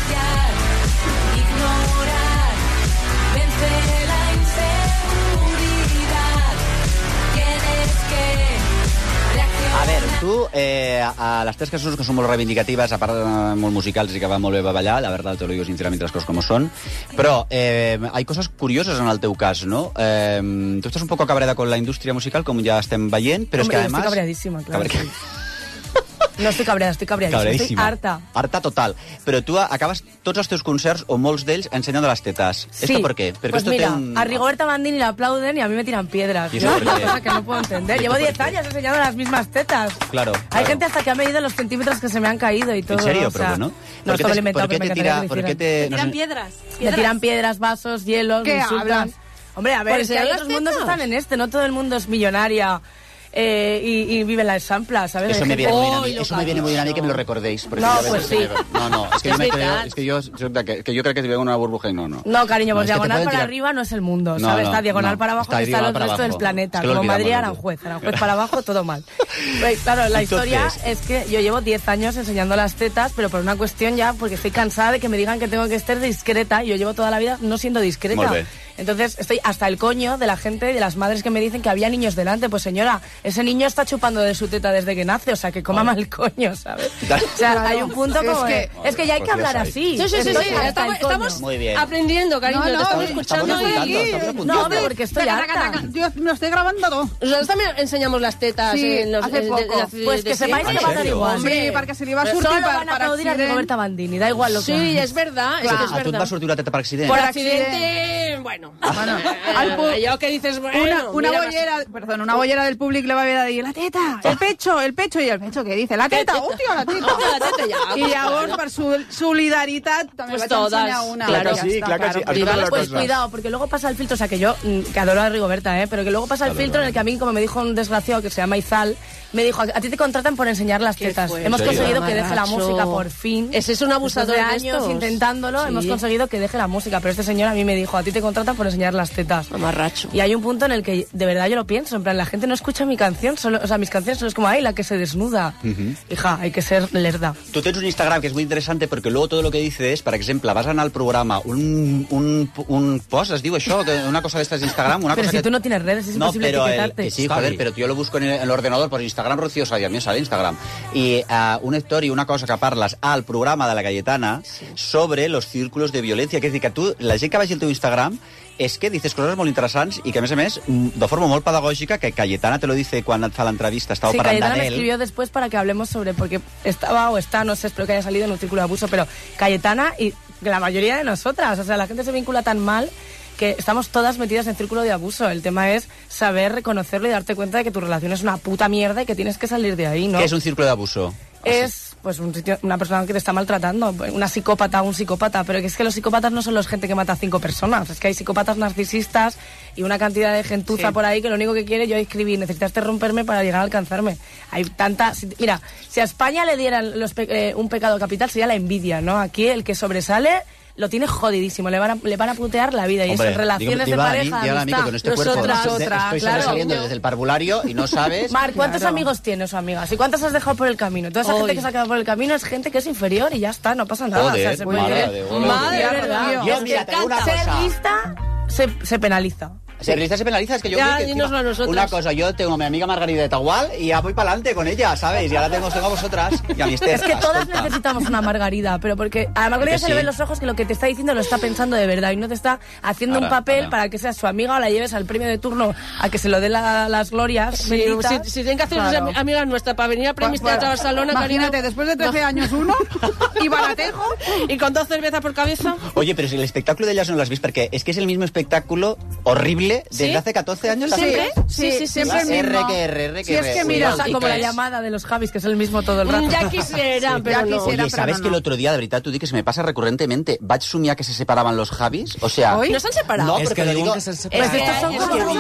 Ignorar, vencer la inseguridad. Tienes que reaccionar. A ver, tú, a las tres cançons que són molt reivindicatives, a part molt musicals i que va molt bé ballar, la verdad te lo digo sinceramente las cosas como son, pero hay cosas curiosas en el teu cas, ¿no? Tú estás un poco cabreda con la indústria musical, com ja estem veient, però és que además... Estoy cabreadísima, claro. No estoy cabreada, estoy cabreadísima. Estoy harta. Harta total. Però tu acabes tots els teus concerts, o molts d'ells, ensenyando las tetas. Sí. ¿Esto por qué? Porque pues esto mira, a Rigoberta Bandini le aplauden y a mí me tiran piedras. ¿Y eso por qué? Es una cosa que no puedo entender. Llevo 10 años enseñando las mismas tetas. Claro. Hay gente hasta que ha medido los centímetros que se me han caído y todo. ¿En serio? O sea, Pero bueno. No, esto me lo he inventado, pero me encantaría que lo hicieran. ¿Te tiran piedras? Me tiran piedras, vasos, hielos, ¿Qué me insultan. hablas? Hombre, a ver, Pues es que hay las otros mundos que tetas. están en este. No todo el mundo es millonaria y vive en la Esampla, ¿sabes? Eso me viene muy bien a mí, eso me viene muy bien a mí que me lo recordéis. No, pues sí. No, es que yo creo que vivo en una burbuja y no. No, cariño, pues diagonal para arriba no es el mundo, ¿sabes? Está diagonal para abajo que está el resto del planeta. Como Madrid, Aranjuez para abajo, todo mal. Claro, la historia es que yo llevo 10 años enseñando las tetas, pero por una cuestión ya, porque estoy cansada de que me digan que tengo que estar discreta, y yo llevo toda la vida no siendo discreta. Entonces estoy hasta el coño de la gente, de las madres que me dicen que había niños delante. Pues señora, ese niño está chupando de su teta desde que nace, o sea, que coma mal coño, ¿sabes? O sea, hay un punto como es que ya hay que hablar así. Sí. Estamos aprendiendo, cariño, te estamos escuchando. No, pero porque estoy harta. Yo me estoy grabando todo. Nosotros también enseñamos las tetas. Hace poco. Pues que sepáis que va a dar igual. Sí, perquè se li va sortir Solo van a aplaudir a Rigoberta Bandini, da igual lo que Sí, es verdad. A tu et va sortir una teta per accident? Por accidente, bueno. Yo que dices, bueno... Una bollera del públic le va a dir la teta, el pecho, i el pecho què dice? La teta, hòstia, la teta. I llavors, per solidaritat, també vaig ensenyar una. Claro que sí. Pues cuidado, porque luego pasa el filtro, o sea, que yo, que adoro a Rigoberta, pero que luego pasa el filtro en el que a mí, como me dijo un desgraciado que se llama Izal, me dijo, a ti te contratan por enseñar las tetas. Hemos conseguido que deje la música por fin. Ese es un abusador de años intentándolo, hemos conseguido que deje la música, pero este señor a mí me dijo, a ti te contratan por enseñar las tetas. Mamarracho. Y hay un punto en el que de verdad yo lo pienso, en plan, la gente no escucha mi canción, solo, o sea, mis canciones solo es como, ay, la que se desnuda. Hija, hay que ser lerda. Tú tienes un Instagram que es muy interesante porque luego todo lo que dices, per exemple, vas anar al programa, un post, es diu això, una cosa d'estas de Instagram, una pero cosa si que... tú no tienes redes, es imposible etiquetarte. Que sí, joder, pero yo lo busco en el ordenador por Instagram Rocío Sá, y a mí me sale Instagram. Y una story, una cosa que parles al programa de la Cayetana sobre los círculos de violencia, que és dir, que tu, la gent que vagi al teu Instagram, és que dices coses molt interessants i que, a més, de forma molt pedagògica, que Cayetana te lo dice quan et fa l'entrevista, estava parlant Cayetana d'ell. me escribió después para que hablemos sobre, porque estaba o está, no sé, espero que haya salido en un círculo de abuso, pero Cayetana y la mayoría de nosotras, o sea, la gente se vincula tan mal que estamos todas metidas en círculo de abuso. El tema es saber reconocerlo y darte cuenta de que tu relación es una puta mierda y que tienes que salir de ahí, ¿no? ¿Qué es un círculo de abuso? Es pues un sitio, una persona que te está maltratando, una psicópata, un psicópata, pero que es que los psicópatas no son los gente que mata a 5 personas, es que hay psicópatas narcisistas y una cantidad de gentuza por ahí que lo único que quiere, yo escribí, necesitaste romperme para llegar a alcanzarme. Hay tanta... Mira, si a España le dieran un pecado capital sería la envidia, ¿no? Aquí el que sobresale lo tiene jodidísimo, le van a putear la vida. Y eso en relaciones de pareja, amistad. Con este cuerpo estoy sobresaliendo desde el parvulario y no sabes... Mar, ¿cuántos amigos tienes o amigas? ¿Y cuántos has dejado por el camino? Toda esa gente que se ha quedado por el camino es gente que es inferior y ya está, no pasa nada. Joder, o sea, se puede... Madre, Yo, mira, tengo una cosa. Ser lista se penaliza. Ser lista se penaliza, es que yo creo que una cosa, yo tengo a mi amiga Margarida de Tahual y ya voy para adelante con ella, ¿sabes? Y ahora tengo a vosotras y a mis tetas. Es que todas necesitamos una Margarida, pero porque a la Margarida se le ven los ojos que lo que te está diciendo lo está pensando de verdad y no te está haciendo un papel para que seas su amiga o la lleves al premio de turno a que se lo dé las glorias. Sí, si tienen que hacer amigas nuestras para venir al premio Teatro Barcelona, imagínate, después de 13 años uno y baratejo y con 2 cervezas por cabeza. Oye, pero si el espectáculo de ellas no lo has visto, porque es que es el mismo espectáculo horrible desde hace 14 años. ¿Siempre? Sí, siempre el mismo. R. Sí, es que mira, como la llamada de los Javis, que es el mismo todo el rato. Ya quisiera, pero no. Oye, ¿sabes que el otro día, de verdad, tú di que se me pasa recurrentemente, vaig somiar que se separaban los Javis? O sea... ¿No se han separado? No, es que digo que se han separado. Pues estos son como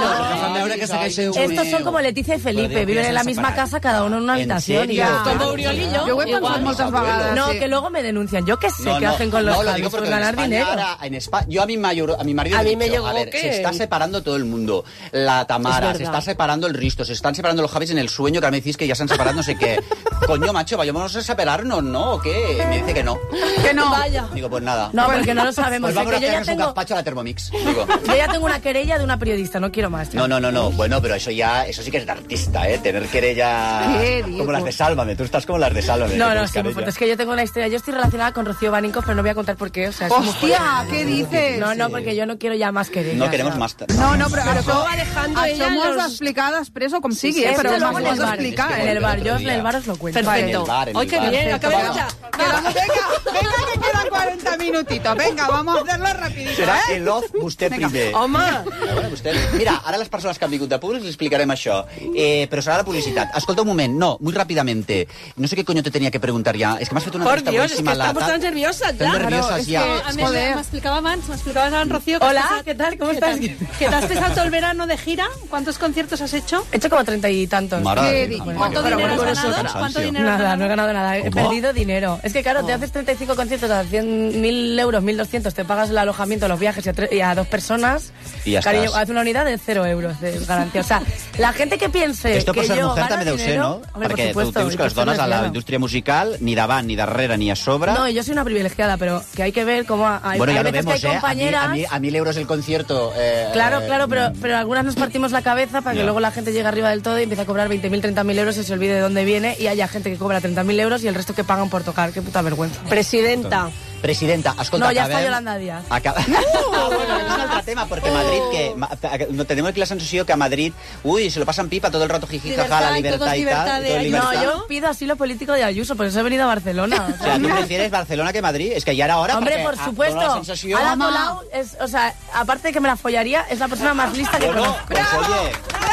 rumores. Estos son como Leticia y Felipe, viven en la misma casa, cada uno en una habitación. Como Uriol y yo. Yo he pensado muchas vegades. No, que luego me denuncian. Yo qué sé qué hacen con los Javis, por ganar dinero. Yo a mi marido le he dicho, a ver, se está separando todo el mundo. La Tamara, se está separando el Risto, se están separando los Javis en el sueño, que ahora me decís que ya se han separado no sé qué. Coño, macho, vayámonos a separarnos, ¿no? ¿O qué? Me dice que no. Que no. Vaya. Digo, pues nada. No, porque no lo sabemos. Pues vamos a yo ya hacernos un gazpacho a la Thermomix. Digo. Yo ya tengo una querella de una periodista, no quiero más. No. Bueno, pero eso sí que es de artista, ¿eh? Tener querella como las de Sálvame. Tú estás como las de Sálvame. No, sí, muy fuerte. Es que yo tengo una historia. Yo estoy relacionada con Rocío Baninco, pero no voy a contar por qué. O sea, ¡hostia! ¿Qué dices? No, porque yo no quiero ya más querellas. No queremos más. No, però això Alejandro això m'ho has d'explicar després o com sigui, però m'ho has d'explicar. En el bar, yo en el bar os lo cuento. Perfecto. Ay, qué bien, acabemos ya. Venga, que quedan 40 minutitos. Venga, vamos a hacerlo rapidito, Serà el off vostè primer. Home! Bueno, vostè... Mira, ara les persones que han vingut de públic li explicarem això. Però serà la publicitat. Escolta un moment, no, muy rápidamente. No sé qué coño te tenía que preguntar ya. Es que m'has fet una Por entrevista Dios, es que buenísima. estamos tan nerviosas ya. Tan nerviosas ya. A més, m'explicava abans, Rocío... Hola, ¿qué tal? ¿Cómo estás? Que te has pasado todo el verano de gira. ¿Cuántos conciertos has hecho? He hecho como 30 y tantos. ¿Cuánto dinero has ganado? ¿Cuánto dinero has Nada, ganado? no he ganado nada. He perdido dinero. Es que claro, te haces 35 conciertos a 100.000 euros, 1.200, te pagas el alojamiento, los viajes y a 2 personas. Y ya cariño, estás. hace una unidad de 0 euros de garantía. O sea, la gente que piense Esto que per ser yo mujer gano també deu ser, dinero... no? Hombre, por Perquè supuesto, tu dius hay que les ser dones a la lesbiana. indústria musical ni davant, ni darrere, ni a sobre... No, yo soy una privilegiada, pero que hay que ver cómo hay, bueno, ya hay lo veces vemos, que hay compañeras... A 1.000 euros el concierto... Claro, pero algunas nos partimos la cabeza para que luego la gente llegue arriba del todo y empiece a cobrar 20.000, 30.000 euros y se olvide de dónde viene y haya gente que cobra 30.000 euros y el resto que pagan por tocar. Qué puta vergüenza. Presidenta. Presidenta, escolta, No, ya acabem... está Yolanda Díaz. Bueno, es un altre tema, perquè Madrid, que tenemos aquí la sensació que a Madrid, se lo pasan pipa todo el rato, jiji, jaja, la libertad y tal. No, yo pido asilo político de Ayuso, por eso he venido a Barcelona. O sea, ¿tú prefieres Barcelona que Madrid? Es que ya era hora. Hombre, por supuesto. La sensació... Ada Colau es, o sea, aparte de que me la follaría, es la persona más lista que conozco. Pues oye...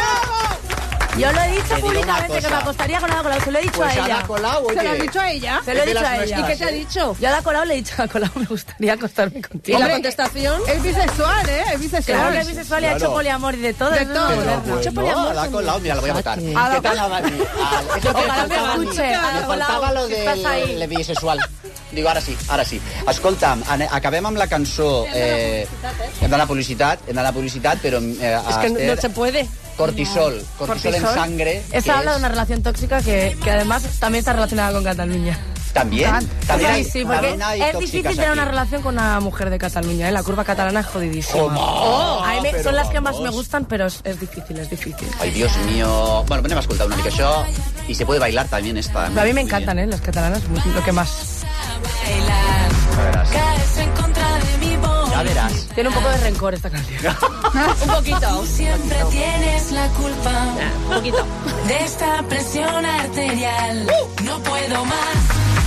Yo lo he dicho Te digo una públicamente, que cosa. me acostaría con Ada Colau, se lo he dicho Pues a ella. Ada Colau, oye. ¿Se lo has dicho a ella? Se lo he Es de dicho las a ella. nuestras, ¿Y qué te ha dicho? Yo a Ada Colau le he dicho a Ada Colau, me gustaría acostarme ¿Y contigo. la contestación? Es bisexual, ¿eh? Es bisexual. Claro que es bisexual y ha hecho poliamor y de todo. De eso es todo. moderno. Bueno, Ha hecho poliamor Ada Colau, mira, lo voy a votar. Fíjate. ¿Qué tal, Ada? Es lo que me Ojalá me faltaba a mí. escuche, Me Ada faltava Colau, lo si estàs ahí. del bisexual. Digo, ara sí. Escolta'm, acabem amb la cançó... Hem d'anar a publicitat, però... Es que no se puede. Cortisol en sangre. Esa habla de una relación tóxica que además también está relacionada con Cataluña. ¿También? También Sí, porque hay es tóxicas difícil tener aquí. una relación con una mujer de Cataluña, ¿eh? La curva catalana es jodidísima. A mí son las que más me gustan, pero es difícil. Ay, Dios mío. Bueno, anem a escoltar una mica això. Y se puede bailar también esta. A mí me encantan, ¿eh? Las catalanas, lo que más. Caes en contra de mi voz. Ya verás. Tiene un poco de rencor esta canción. Un poquito. Tú siempre tienes la culpa Un poquito. de esta presión arterial. No puedo más.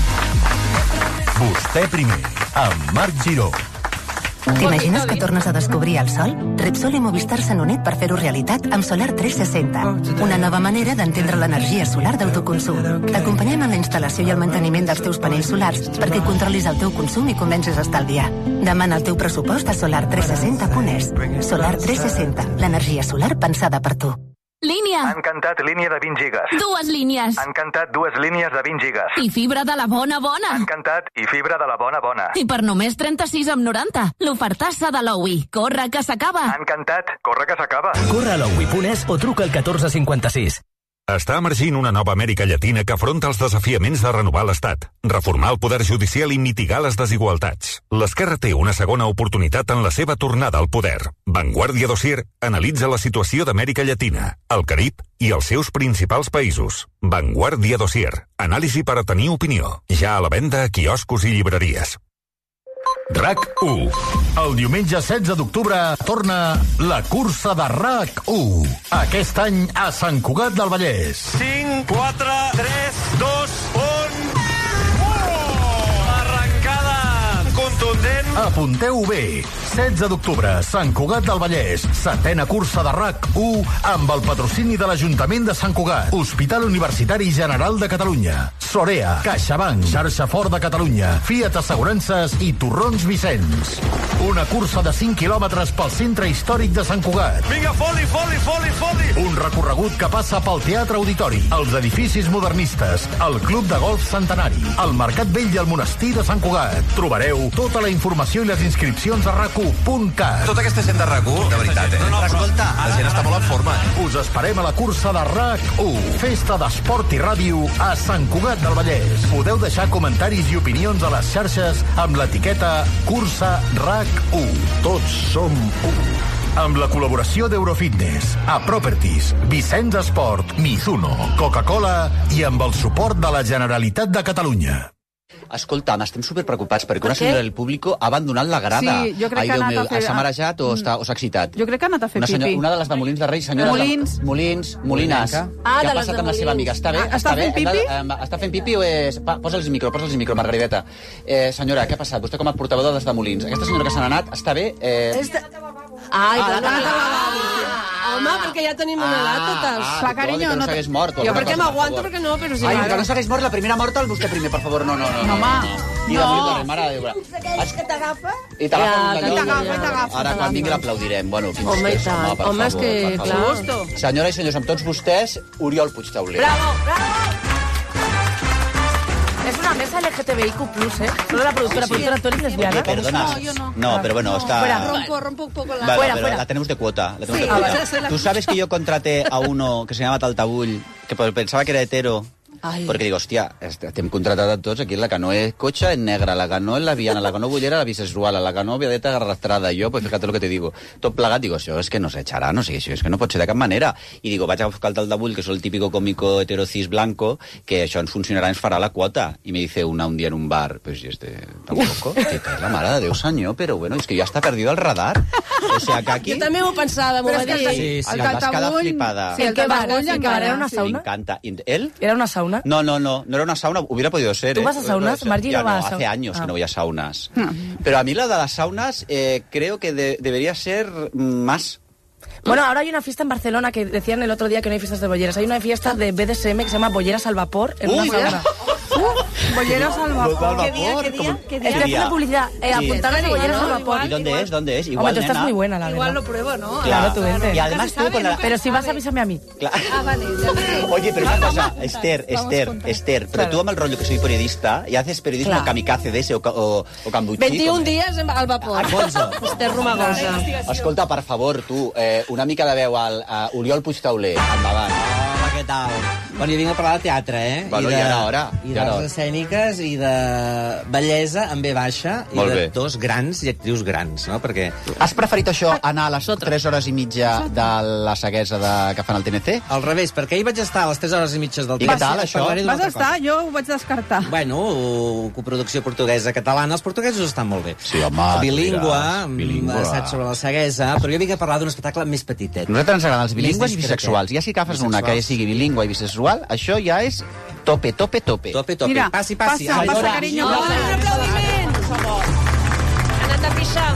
Vostè primer, amb Marc Giró. T'imagines que tornes a descobrir el sol? Repsol i Movistar s'han unit per fer-ho realitat amb Solar 360, una nova manera d'entendre l'energia solar d'autoconsum. T'acompanyem en la instal·lació i el manteniment dels teus panells solars perquè controlis el teu consum i comencis a estalviar. Demana el teu pressupost a solar360.es. Solar 360, l'energia solar pensada per tu. Línia. Encantat, línia de 20 gigas. Dues línies. Encantat, dues línies de 20 gigas. I fibra de la bona. Encantat, i fibra de la bona. I per només 36,90. L'ofertassa de l'OUI. Corre, que s'acaba. Encantat, corre que s'acaba. Corre a l'OUI.es o truca al 1456. Està emergint una nova Amèrica Llatina que afronta els desafiaments de renovar l'Estat, reformar el poder judicial i mitigar les desigualtats. L'esquerra té una segona oportunitat en la seva tornada al poder. Vanguardia Dossier analitza la situació d'Amèrica Llatina, el Carib i els seus principals països. Vanguardia Dossier. Anàlisi per a tenir opinió. Ja a la venda a quioscos i llibreries. RAC1. El diumenge 16 d'octubre torna la cursa de RAC1. Aquest any a Sant Cugat del Vallès. 5, 4, 3, 2, 1... Arrencada contundent. Apunteu bé. 16 d'octubre, Sant Cugat del Vallès. 7ª cursa de RAC1 amb el patrocini de l'Ajuntament de Sant Cugat, Hospital Universitari General de Catalunya, Sorea, CaixaBank, Xarxa Fort de Catalunya, Fiat Assegurances i Torrons Vicenç. Una cursa de 5 quilòmetres pel centre històric de Sant Cugat. Vinga, foli! Un recorregut que passa pel Teatre Auditori, els edificis modernistes, el Club de Golf Centenari, el Mercat Vell i el Monestir de Sant Cugat. Trobareu tota la informació i les inscripcions a RAC1.cat. Tota aquesta gent de RAC1, de veritat, No, escolta. La gent està molt en forma, Us esperem a la cursa de RAC1, festa d'esport i ràdio a Sant Cugat del Vallès. Podeu deixar comentaris i opinions a les xarxes amb l'etiqueta Cursa RAC1. Tots som u. Amb la col·laboració d'Eurofitness, Aproperties, Vicenç Esport, Mizuno, Coca-Cola i amb el suport de la Generalitat de Catalunya. Escolta, estem superpreocupats perquè una senyora del público ha abandonat la grada. Sí, jo crec que ha anat a fer... S'ha marejat o s'ha excitat? Jo crec que ha anat a fer pipi. Una de les de Molins de Rei, senyora... Molines. Què ha passat amb la seva amiga? Està bé? Està fent pipi? Està fent pipi o és... Posa'ls micro, Margarideta. Senyora, què ha passat? Vostè com a portaveu dels de Molins. Aquesta senyora que s'ha anat, està bé? Ai, home, perquè ja tenim una edat totes. Clar, carinyo, no s'hagués mort. Jo perquè m'aguanto, perquè no, però si... Ai, que no s'hagués mort la primera morta, vostè primer, per favor, no. Home, no. Mare de Déu. Que t'agafa? I t'agafa. Ara, quan vingui l'aplaudirem. Bueno, home, i tant. Home, és que, clar... Senyora i senyors, amb tots vostès, Oriol Puigtauler. Bravo! És una mesa LGTBIQ+, Toda la productora, tú eres lesbiana. Perdona. No, pero bueno, está... Rompo un poco la... Vale, pero la tenemos de cuota. Tú sabes que yo contraté a uno que se llama Taltabull, que pensaba que era hetero, perquè dic, hòstia, t'hem contratat a tots aquí, la Canoe cotxa en negra, la Canoe en la Viana, la Canoe bullera, la bisexual, la Canoe viadeta arrastrada, jo, pues fíjate lo que te digo. Tot plegat, digo, això és que no s'echarà, no sé, això és que no pot ser de cap manera. I digo, vaig a buscar el Taltabull, que és el típico cómico heterocis blanco, que això ens funcionarà, ens farà la quota. I me dice un día en un bar, pues y tampoco, que la mare de Déu, senyor, però bueno, és que ja està perdido el radar. O sea, que aquí... Jo també ho pensava, m'ho va dir. Sí, vas quedar flipada. Sí, el que era una sauna. M'encanta. ¿Él? Era una sauna. No era una sauna, hubiera podido ser. ¿Tú vas a saunas? Margie no va a saunas. Hace años que no voy a saunas. Pero a mí la de las saunas creo que debería ser más. Bueno, ahora hay una fiesta en Barcelona que decían el otro día que no hay fiestas de bolleras. Hay una fiesta de BDSM que se llama Bolleras al Vapor en una sauna. Bolleras al vapor. ¿Qué día? Estoy haciendo publicidad. Apuntaros a Bolleras al Vapor. ¿Y dónde es? Igual, tú estás muy buena, la verdad. Igual lo pruebo, ¿no? Claro, tú vente. Y además tú con la... Pero si vas, avísame a mí. Vale. Oye, pero una cosa, Esther, pero tú amb el rollo que soy periodista y haces periodismo kamikaze de ese o cambuchí. 21 dies al vapor. Esther Romagosa. Escolta, per favor, tu, una mica de veu al Oriol Puigtauler. Endavant. Hola, què tal? Bueno, jo vinc a parlar de teatre, Bueno, ja era hora. I d'arts escèniques i de bellesa en B baixa i de dos grans i actrius grans, no? Perquè... Has preferit això, anar a les 3 hores i mitja de la ceguesa que fan al TNC? Al revés, perquè ahir vaig estar a les 3 hores i mitges del TNC. I què tal, això? Vas estar? Jo ho vaig descartar. Bueno, coproducció portuguesa-catalana. Els portuguesos estan molt bé. Sí, home. Bilingüe, assaig sobre la ceguesa, però jo vinc a parlar d'un espectacle més petitet. A nosaltres ens agraden els bilingües i bisexuals. Ja si agafes una que sigui bilingüe i bisexual, això ja és tope. Mira, passi. Passa, carinyo. Un aplaudiment. Ha anat a pixar.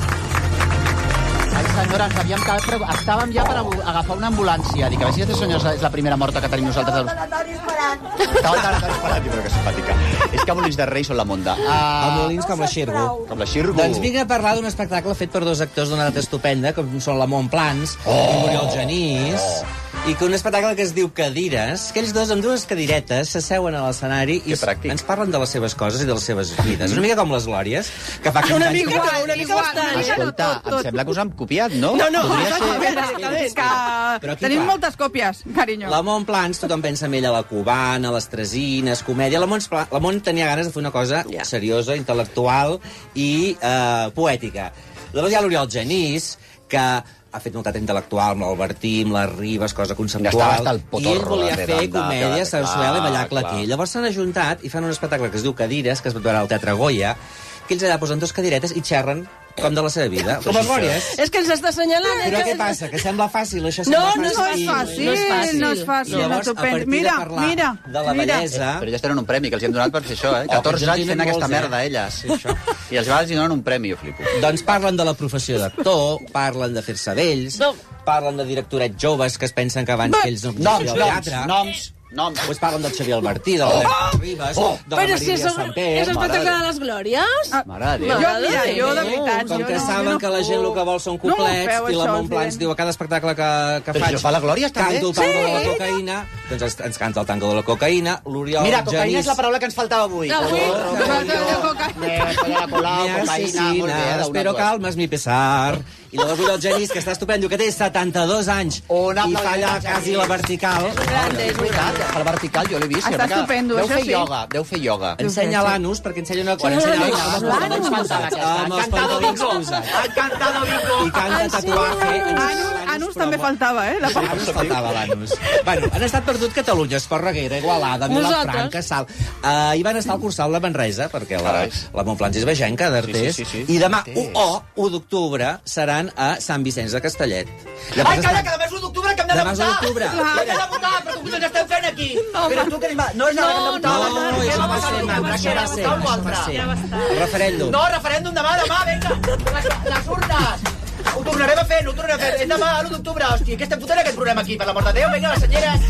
Ai, senyora, estàvem ja per agafar una ambulància. Dic, a veure si aquesta senyora és la primera morta que tenim nosaltres. Estava el tanatori esperant, però que simpàtica. És que Molins de Rei són la monda. A Molins com la Xirgo. Doncs vinc a parlar d'un espectacle fet per dos actors d'una edat estupenda, com són la Mont Plans i Oriol Genís, i que un espectacle que es diu Cadires, que ells dos amb dues cadiretes s'asseuen a l'escenari i ens parlen de les seves coses i de les seves vides. Una mica com les Glòries, que fa 15 anys... Una mica bastant. Escolta, em sembla que us han copiat, no? No. És que tenim moltes còpies, carinyo. La Mont Plans, tothom pensa en ella, la cubana, les tresines, comèdia. La Mont tenia ganes de fer una cosa seriosa, intel·lectual i poètica. Llavors hi ha l'Oriol Genís, que ha fet molta intel·lectual amb l'Albertí, amb les Ribes, cosa conceptual, i ell volia fer comèdia, sarsuela i ballar claqué. Llavors s'han ajuntat i fan un espectacle que es diu Cadires, que es va veure al Teatre Goya, que ells allà posen dos cadiretes i xerren com de la seva vida. Com les Glòries. És que ens està assenyalant. Però què passa? Que sembla fàcil, això no és fàcil. Llavors, a partir de parlar de la bellesa... Però ja tenen un premi, que els hem donat per fer això, 14 anys fent aquesta merda, elles. I els vegades hi donen un premi, jo flipo. Doncs parlen de la professió d'actor, parlen de fer-se vells, parlen de directorets joves que es pensen que abans que ells no coneixien el teatre. Pues parlen del Xavier Albertí, de la Ribes, de la Maria Samper... És espectacle de les Glòries? Mare de Déu. Jo, de veritat... Com que saben que la gent el que vol són coplets, i la Mont Plans diu a cada espectacle que faig... Però això fa la Glòria, també? Canto el tango de la cocaïna, doncs ens canta el tango de la cocaïna, l'Oriol Genís... Mira, cocaïna és la paraula que ens faltava avui. Asesinas, pero calmas mi pesar, I llavors Oriol Genís, que està estupendo, que té 72 anys i fa allà quasi la vertical. És veritat, el vertical jo l'he vist. Està estupendo, això sí. Deu fer ioga. Ensenya l'anus, perquè ensenya una cosa. I canta tatuaje. Anus també faltava, eh? Anus faltava, l'anus. Bueno, han estat perdut Catalunya, Esparreguera, Igualada, Vilafranca, Salt. Hi van estar al Cursal de Manresa, perquè la Montplans és vegenca, d'Artés. I demà, 1 d'octubre, seran a Sant Vicenç de Castellet. Ai, calla, que demà és 1 d'octubre, que hem de demà és 1 d'octubre. Que hem de votar, però tu què estem fent aquí? Però tu que... No és nada que hem de votar. No, això va ser. El referèndum. No, referèndum demà, vinga. Les urnes. Ho tornarem a fer. És demà, l'1 d'octubre. Hòstia, què estem fotent aquest programa aquí? Per l'amor de Déu, vinga, les senyeres.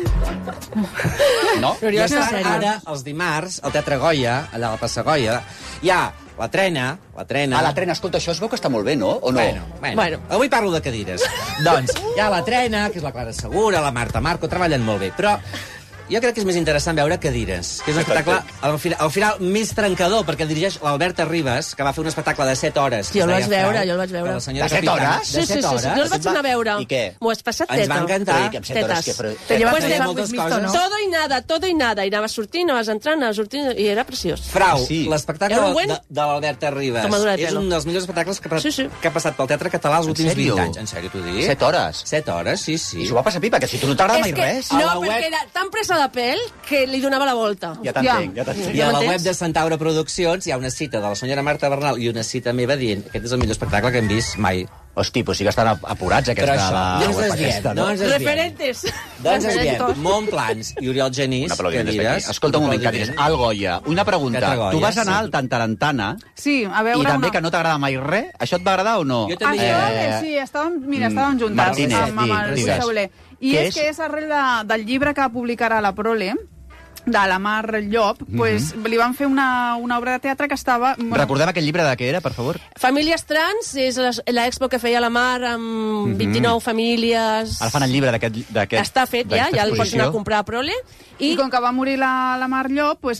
No? I ara, els dimarts, al Teatre Goya, allà a la plaça Goya, hi ha la trena... la trena, escolta, això es veu que està molt bé, no? O no? Bueno, avui parlo de cadires. Doncs, hi ha la trena, que és la Clara Segura, la Marta Marco, treballen molt bé, però... Jo crec que és més interessant veure cadires, que és un espectacle, al final, més trencador, perquè dirigeix l'Alberta Ribas, que va fer un espectacle de 7 hores. Jo el vaig veure. De 7 hores? Sí. Jo el vaig anar a veure. I què? M'ho has passat teta. Ens va encantar. Tetes. Te llevas moltes coses. Todo y nada. I anava sortint, anaves entrant, anaves sortint, i era preciós. Frau, l'espectacle de l'Alberta Ribas és un dels millors espectacles que ha passat pel Teatre Català els últims 20 anys. En sèrio, t'ho dic? 7 hores? 7 hores, sí. I s'ho va passar pipa, que si tu no t'agrada mai res... No, perquè era tan presa de pèl que li donava la volta. Ja t'entenc. I a la web de Centaure Produccions hi ha una cita de la senyora Marta Bernal i una cita meva dient aquest és el millor espectacle que hem vist mai. Hosti, doncs sí que estan apurats, aquesta web aquesta, no? Referentes. Doncs ens diem, Montplans i Oriol Genís, cadires. Escolta un moment, cadires. Al Goya, una pregunta. Tu vas anar al Tantarantana i també que no t'agrada mai res. Això et va agradar o no? Jo també. Sí, estàvem juntes. Martínez, digues. I és que és arrel del llibre que publicarà la Prole, de la Mar Llop, pues, li van fer una obra de teatre que estava... Recordem aquell llibre de què era, per favor? Famílies Trans, és l'expo que feia la Mar amb 29 famílies... Ara fan el llibre d'aquest... Està fet ja el pots anar a comprar a Prole. I com que va morir la Mar Llop, pues,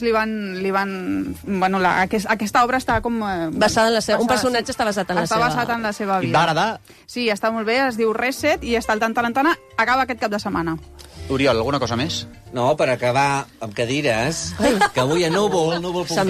bueno, aquesta obra està com... Basada en la seva... Un personatge està basat en la seva... Està basat en la seva vida. I va agradar? Sí, està molt bé, es diu Reset i està al Tantarantana, acaba aquest cap de setmana. Oriol, alguna cosa més? No, per acabar amb cadires, que avui a Núvol.cat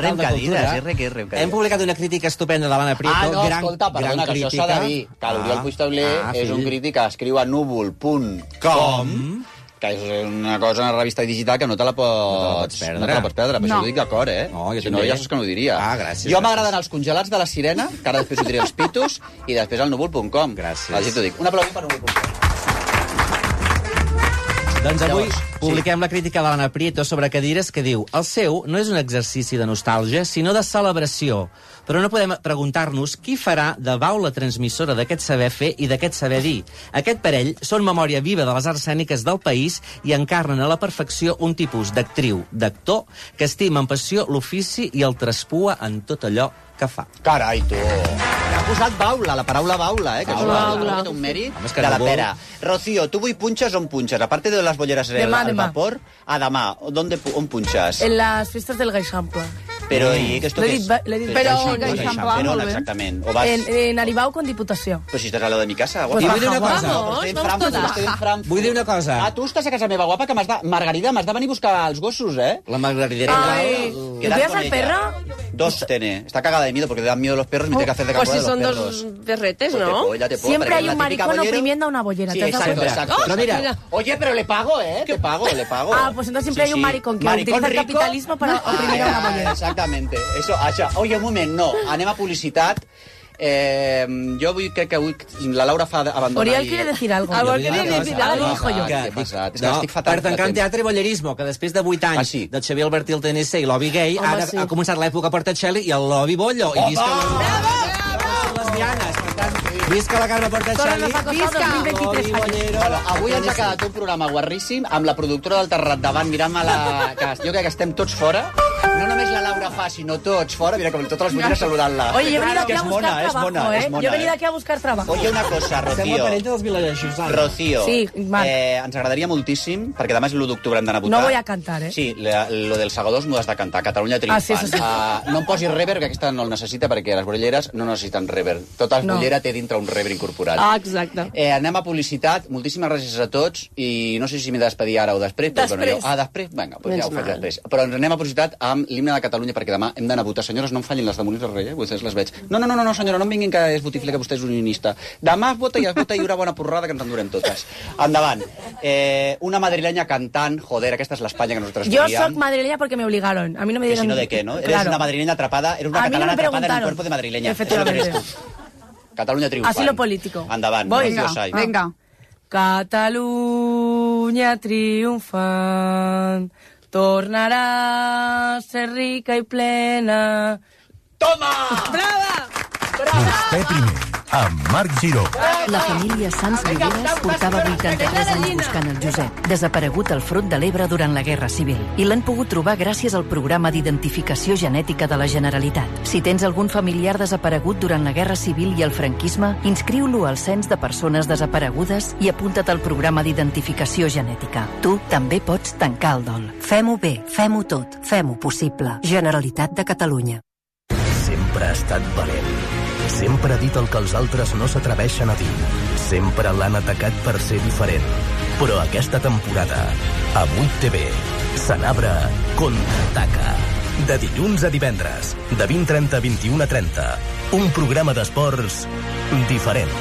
hem publicat una crítica estupenda de l'Anna Prieto. Escolta, perdona, que això s'ha de dir. Que l'Oriol Puigtabler és un crític que escriu a Núvol.com, que és una cosa, una revista digital que no te la pots perdre. Per això ho dic d'acord, eh? No, si no, ja saps que no ho diria. Gràcies. Jo m'agraden els congelats de la Sirena, que ara després ho diré els pitos, i després el Núvol.com. Gràcies. Així t'ho dic. Un aplaudiment per Núvol.com. Doncs avui publiquem la crítica de l'Anna Prieto sobre cadires que diu el seu no és un exercici de nostàlgia, sinó de celebració. Però no podem preguntar-nos qui farà de baula transmissora d'aquest saber fer i d'aquest saber dir. Aquest parell són memòria viva de les arts escèniques del país i encarnen a la perfecció un tipus d'actriu, d'actor, que estima amb passió l'ofici i el traspua en tot allò que fa. Carai, tu! Ha posat baula, la paraula baula, que és un mèrit de la pera. Rocío, tu avui punxes on punxes? Aparte de las bolleras al vapor, a demà, on punxes? En las fiestas del Gaixample. Però, i esto què és? Però on exactament? En Aribau con Diputació. Però si estàs a la de mi casa, guapa. I vull dir una cosa. Vull dir una cosa. Ah, tu estàs a casa meva, guapa, que Margarida, m'has de venir a buscar els gossos, eh? La Margarida. ¿Tú tienes al perro? 2 tiene. Está cagada de miedo porque le dan miedo a los perros y me tiene que hacer de captura de los perros. Pues si son 2 perretes, ¿no? Siempre hay un maricón oprimiendo a una bollera. Sí, exacto. Pero mira, oye, pero le pago, ¿eh? Le pago. Ah, pues entonces siempre hay un maricón que utiliza el capitalismo para oprimir a una bollera. Exactamente. Eso. Oye, un moment, no. Anem a publicitat. Jo crec que avui la Laura fa abandonar... Oriol quiere decir algo. Dijo jo. Per tancar en teatre i bollerismo, que després de 8 anys del Xavier Albertí el TNC i l'Obi Gay, ara ha començat l'època Portacelli i el Lobi Bollo. I visca les lesbianes. Per tant, visca la Carme Portacelli. Visca. Avui ens ha quedat un programa guarríssim amb la productora del Terrat davant mirant-me la... Jo crec que estem tots fora. No només la Laura fa, sinó tots fora. Mira, com totes les mulleres saludant-la. Oye, yo he venido aquí a buscar trabajo, trabajo, Yo he venido aquí a buscar trabajo. Oye, una cosa, Rocío. Rocío, sí, ens agradaria moltíssim, perquè demà és l'1 d'octubre, hem d'anar a votar. No voy a cantar, ¿eh? Sí, lo del Segadors m'ho has de cantar, Catalunya triomfant. Sí. No em posis reverb, que aquesta no el necessita, perquè les bolleres no necessiten reverb. Tota bollera té dintre un reverb incorporat. Exacte. Anem a publicitat. Moltíssimes gràcies a tots, i no sé si m'he de despedir ara o després. Després. Després? Vinga, doncs ja ho faig després. Però anem a publicitat amb l'himne de Catalunya, perquè demà hem d'anar a votar. Senyores, no em fallin les de Molins del Rei, vostès les veig. No, senyora, no em vinguin que és botifler, que vostè és unionista. Demà es vota i hi haurà bona porrada que ens endurem totes. Endavant. Una madrileña cantant, joder, aquesta és l'Espanya que nosaltres Yo volíem. soy madrileña porque me obligaron. A mí no me dieron... Que si no, ¿de qué, no? Eres Claro. una madrileña atrapada, eres una A mí no catalana me atrapada en el preguntaron. cuerpo de madrileña. Efectivamente. Eso es lo que eres tú. Catalunya triomfant. Así lo político. Endavant. Voy. Venga. Catalunya triomfant, tornarà a ser rica i plena. Toma! Brava! Vostè primer, amb Marc Giró. La família Sans Lloberes portava 83 anys buscant el Josep, desaparegut al front de l'Ebre durant la Guerra Civil, i l'han pogut trobar gràcies al programa d'identificació genètica de la Generalitat. Si tens algun familiar desaparegut durant la Guerra Civil i el franquisme, inscriu-lo al cens de persones desaparegudes i apunta't al programa d'identificació genètica. Tu també pots tancar el dol. Fem-ho bé, fem-ho tot, fem-ho possible. Generalitat de Catalunya. Sempre ha estat valent. Sempre ha dit el que els altres no s'atreveixen a dir. Sempre l'han atacat per ser diferent. Però aquesta temporada, a 8TV, Sanabra contraataca. De dilluns a divendres, de 20:30 a 21:30. Un programa d'esports diferent.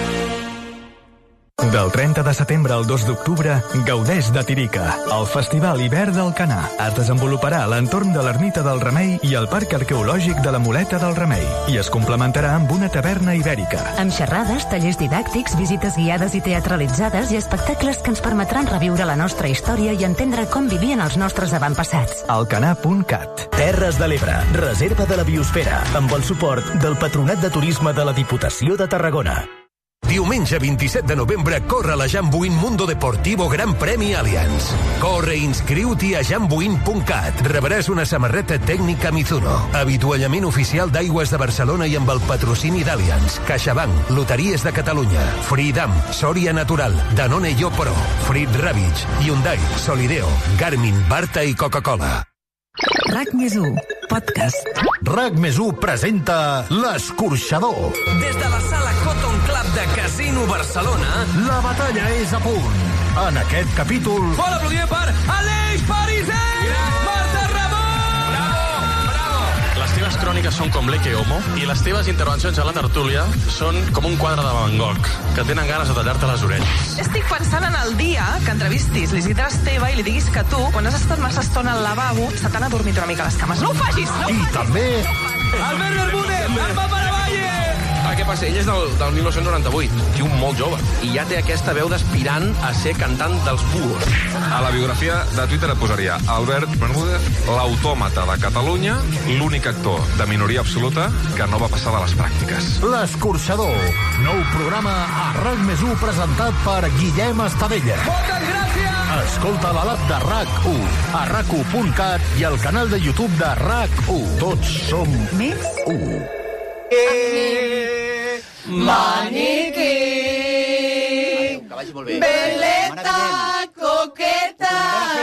Del 30 de setembre al 2 d'octubre, gaudeix de Tirica, el Festival Hivern d'Alcanar. Es desenvoluparà a l'entorn de l'Ermita del Remei i el Parc Arqueològic de la Muleta del Remei, i es complementarà amb una taverna ibèrica. Amb xerrades, tallers didàctics, visites guiades i teatralitzades i espectacles que ens permetran reviure la nostra història i entendre com vivien els nostres avantpassats. Alcanar.cat. Terres de l'Ebre, reserva de la biosfera, amb el suport del Patronat de Turisme de la Diputació de Tarragona. Diumenge 27 de novembre corre la Jambuin Mundo Deportivo Gran Premi Allianz. Corre i inscriu-t'hi a jambuin.cat. Rebràs una samarreta tècnica Mizuno, avituallament oficial d'Aigües de Barcelona i amb el patrocini d'Allianz, CaixaBank, Loteries de Catalunya, Freedom, Soria Natural, Danone Yo Pro, Frit Ravitch, Hyundai, Solideo, Garmin, Barta i Coca-Cola. RAC+1, podcast. RAC+1 presenta L'Escorxador. Des de la sala Cotton Club de Casino Barcelona, la batalla és a punt. En aquest capítol... Fort aplaudiment per Aleix Pariser! Marta Ramon! Les teves cròniques són com l'Eke Homo i les teves intervencions a la tertúlia són com un quadre de Van Gogh, que tenen ganes de tallar-te les orelles. Estic pensant en el dia que entrevistis l'Isidre Esteve i li diguis que tu, quan has estat massa estona al lavabo, se t'han adormit una mica les cames. No ho facis! No ho I facis! també... Albert Bermúdez, Alba Paravalle! Què passa? Ell és del 1998, tio molt jove, i ja té aquesta veu d'aspirant a ser cantant dels Búhos. A la biografia de Twitter et posaria Albert Bermúdez, l'autòmata de Catalunya, l'únic actor de minoria absoluta que no va passar de les pràctiques. L'Escorxador, nou programa a RAC+1 presentat per Guillem Estadella. Moltes gràcies! Escolta a l'app de RAC1, a RAC1.cat i al canal de YouTube de RAC1. Tots som Més 1. Maniquí, veleta coqueta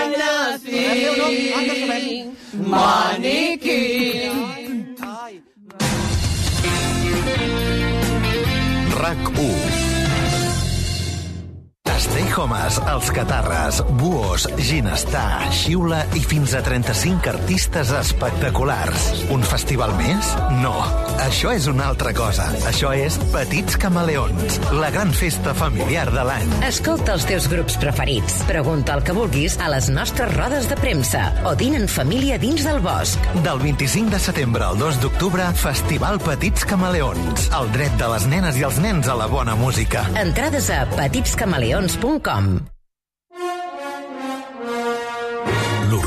nací. Maniquí. RAC1. Stay Homes, Els Catarres, Buos, Ginestar, Xiula i fins a 35 artistes espectaculars. Un festival més? No. Això és una altra cosa. Això és Petits Camaleons, la gran festa familiar de l'any. Escolta els teus grups preferits, pregunta el que vulguis a les nostres rodes de premsa o dina en família dins del bosc. Del 25 de setembre al 2 d'octubre, Festival Petits Camaleons. El dret de les nenes i els nens a la bona música. Entrades a petitscamaleons.com.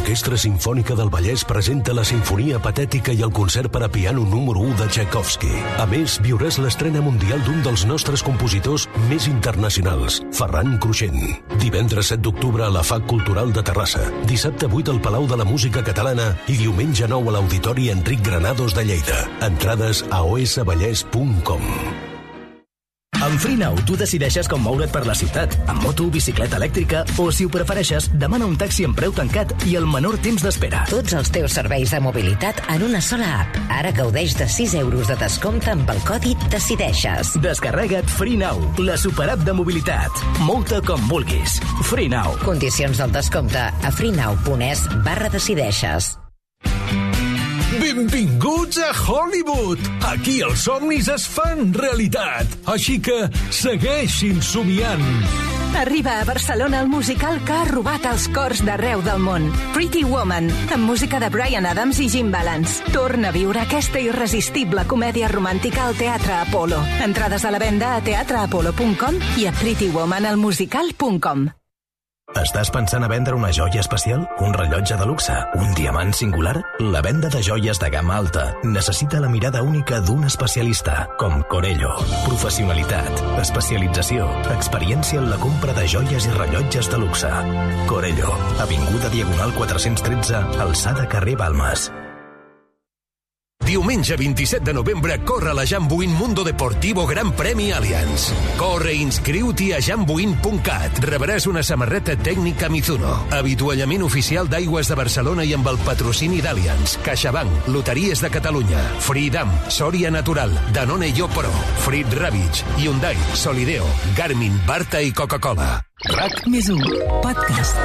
L'Orquestra Simfònica del Vallès presenta la Simfonia Patètica i el concert per a piano número 1 de Tchaikovsky. A més, viuràs l'estrena mundial d'un dels nostres compositors més internacionals, Ferran Cruixent. Divendres 7 d'octubre a la FAC Cultural de Terrassa, dissabte 8 al Palau de la Música Catalana i diumenge 9 a l'Auditori Enric Granados de Lleida. Entrades a osvallès.com. Amb FreeNow tu decideixes com moure't per la ciutat, amb moto, bicicleta elèctrica o, si ho prefereixes, demana un taxi amb preu tancat i el menor temps d'espera. Tots els teus serveis de mobilitat en una sola app. Ara gaudeix de 6 euros de descompte amb el codi DECIDEIXES. Descarrega't FreeNow, la superapp de mobilitat. Mou-te com vulguis. FreeNow. Condicions del descompte a freenow.es/decideixes. Benvinguts a Hollywood! Aquí els somnis es fan realitat. Així que segueixin somiant. Arriba a Barcelona el musical que ha robat els cors d'arreu del món. Pretty Woman, amb música de Bryan Adams i Jim Balance. Torna a viure aquesta irresistible comèdia romàntica al Teatre Apolo. Entrades a la venda a teatreapolo.com i a prettywomanalmusical.com. Estàs pensant a vendre una joia especial? Un rellotge de luxe? Un diamant singular? La venda de joies de gamma alta necessita la mirada única d'un especialista, com Corello. Professionalitat, especialització, experiència en la compra de joies i rellotges de luxe. Corello, avinguda Diagonal 413, alçada carrer Balmes. Diumenge 27 de novembre corre la Jambuin Mundo Deportivo Gran Premi Allianz. Corre i inscriu-t'hi a jambuin.cat. Rebràs una samarreta tècnica Mizuno, avituallament oficial d'Aigües de Barcelona i amb el patrocini d'Allianz, CaixaBank, Loteries de Catalunya, Freedom, Soria Natural, Danone Yo Pro, Frit Ravitch, Hyundai, Solideo, Garmin, Barta i Coca-Cola. RAC+1 Podcast.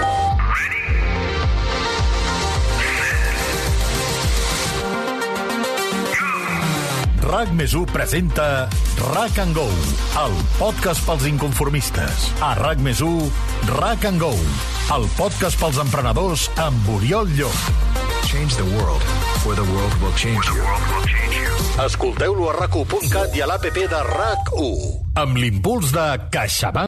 RAC+1 presenta RAC & Go, el podcast pels inconformistes. A RAC+1, RAC & Go, el podcast pels emprenedors amb Oriol Llop. Change the world, or the world will change you. Escolteu-lo a RAC1.cat i a l'APP de RAC1, amb l'impuls de CaixaBank.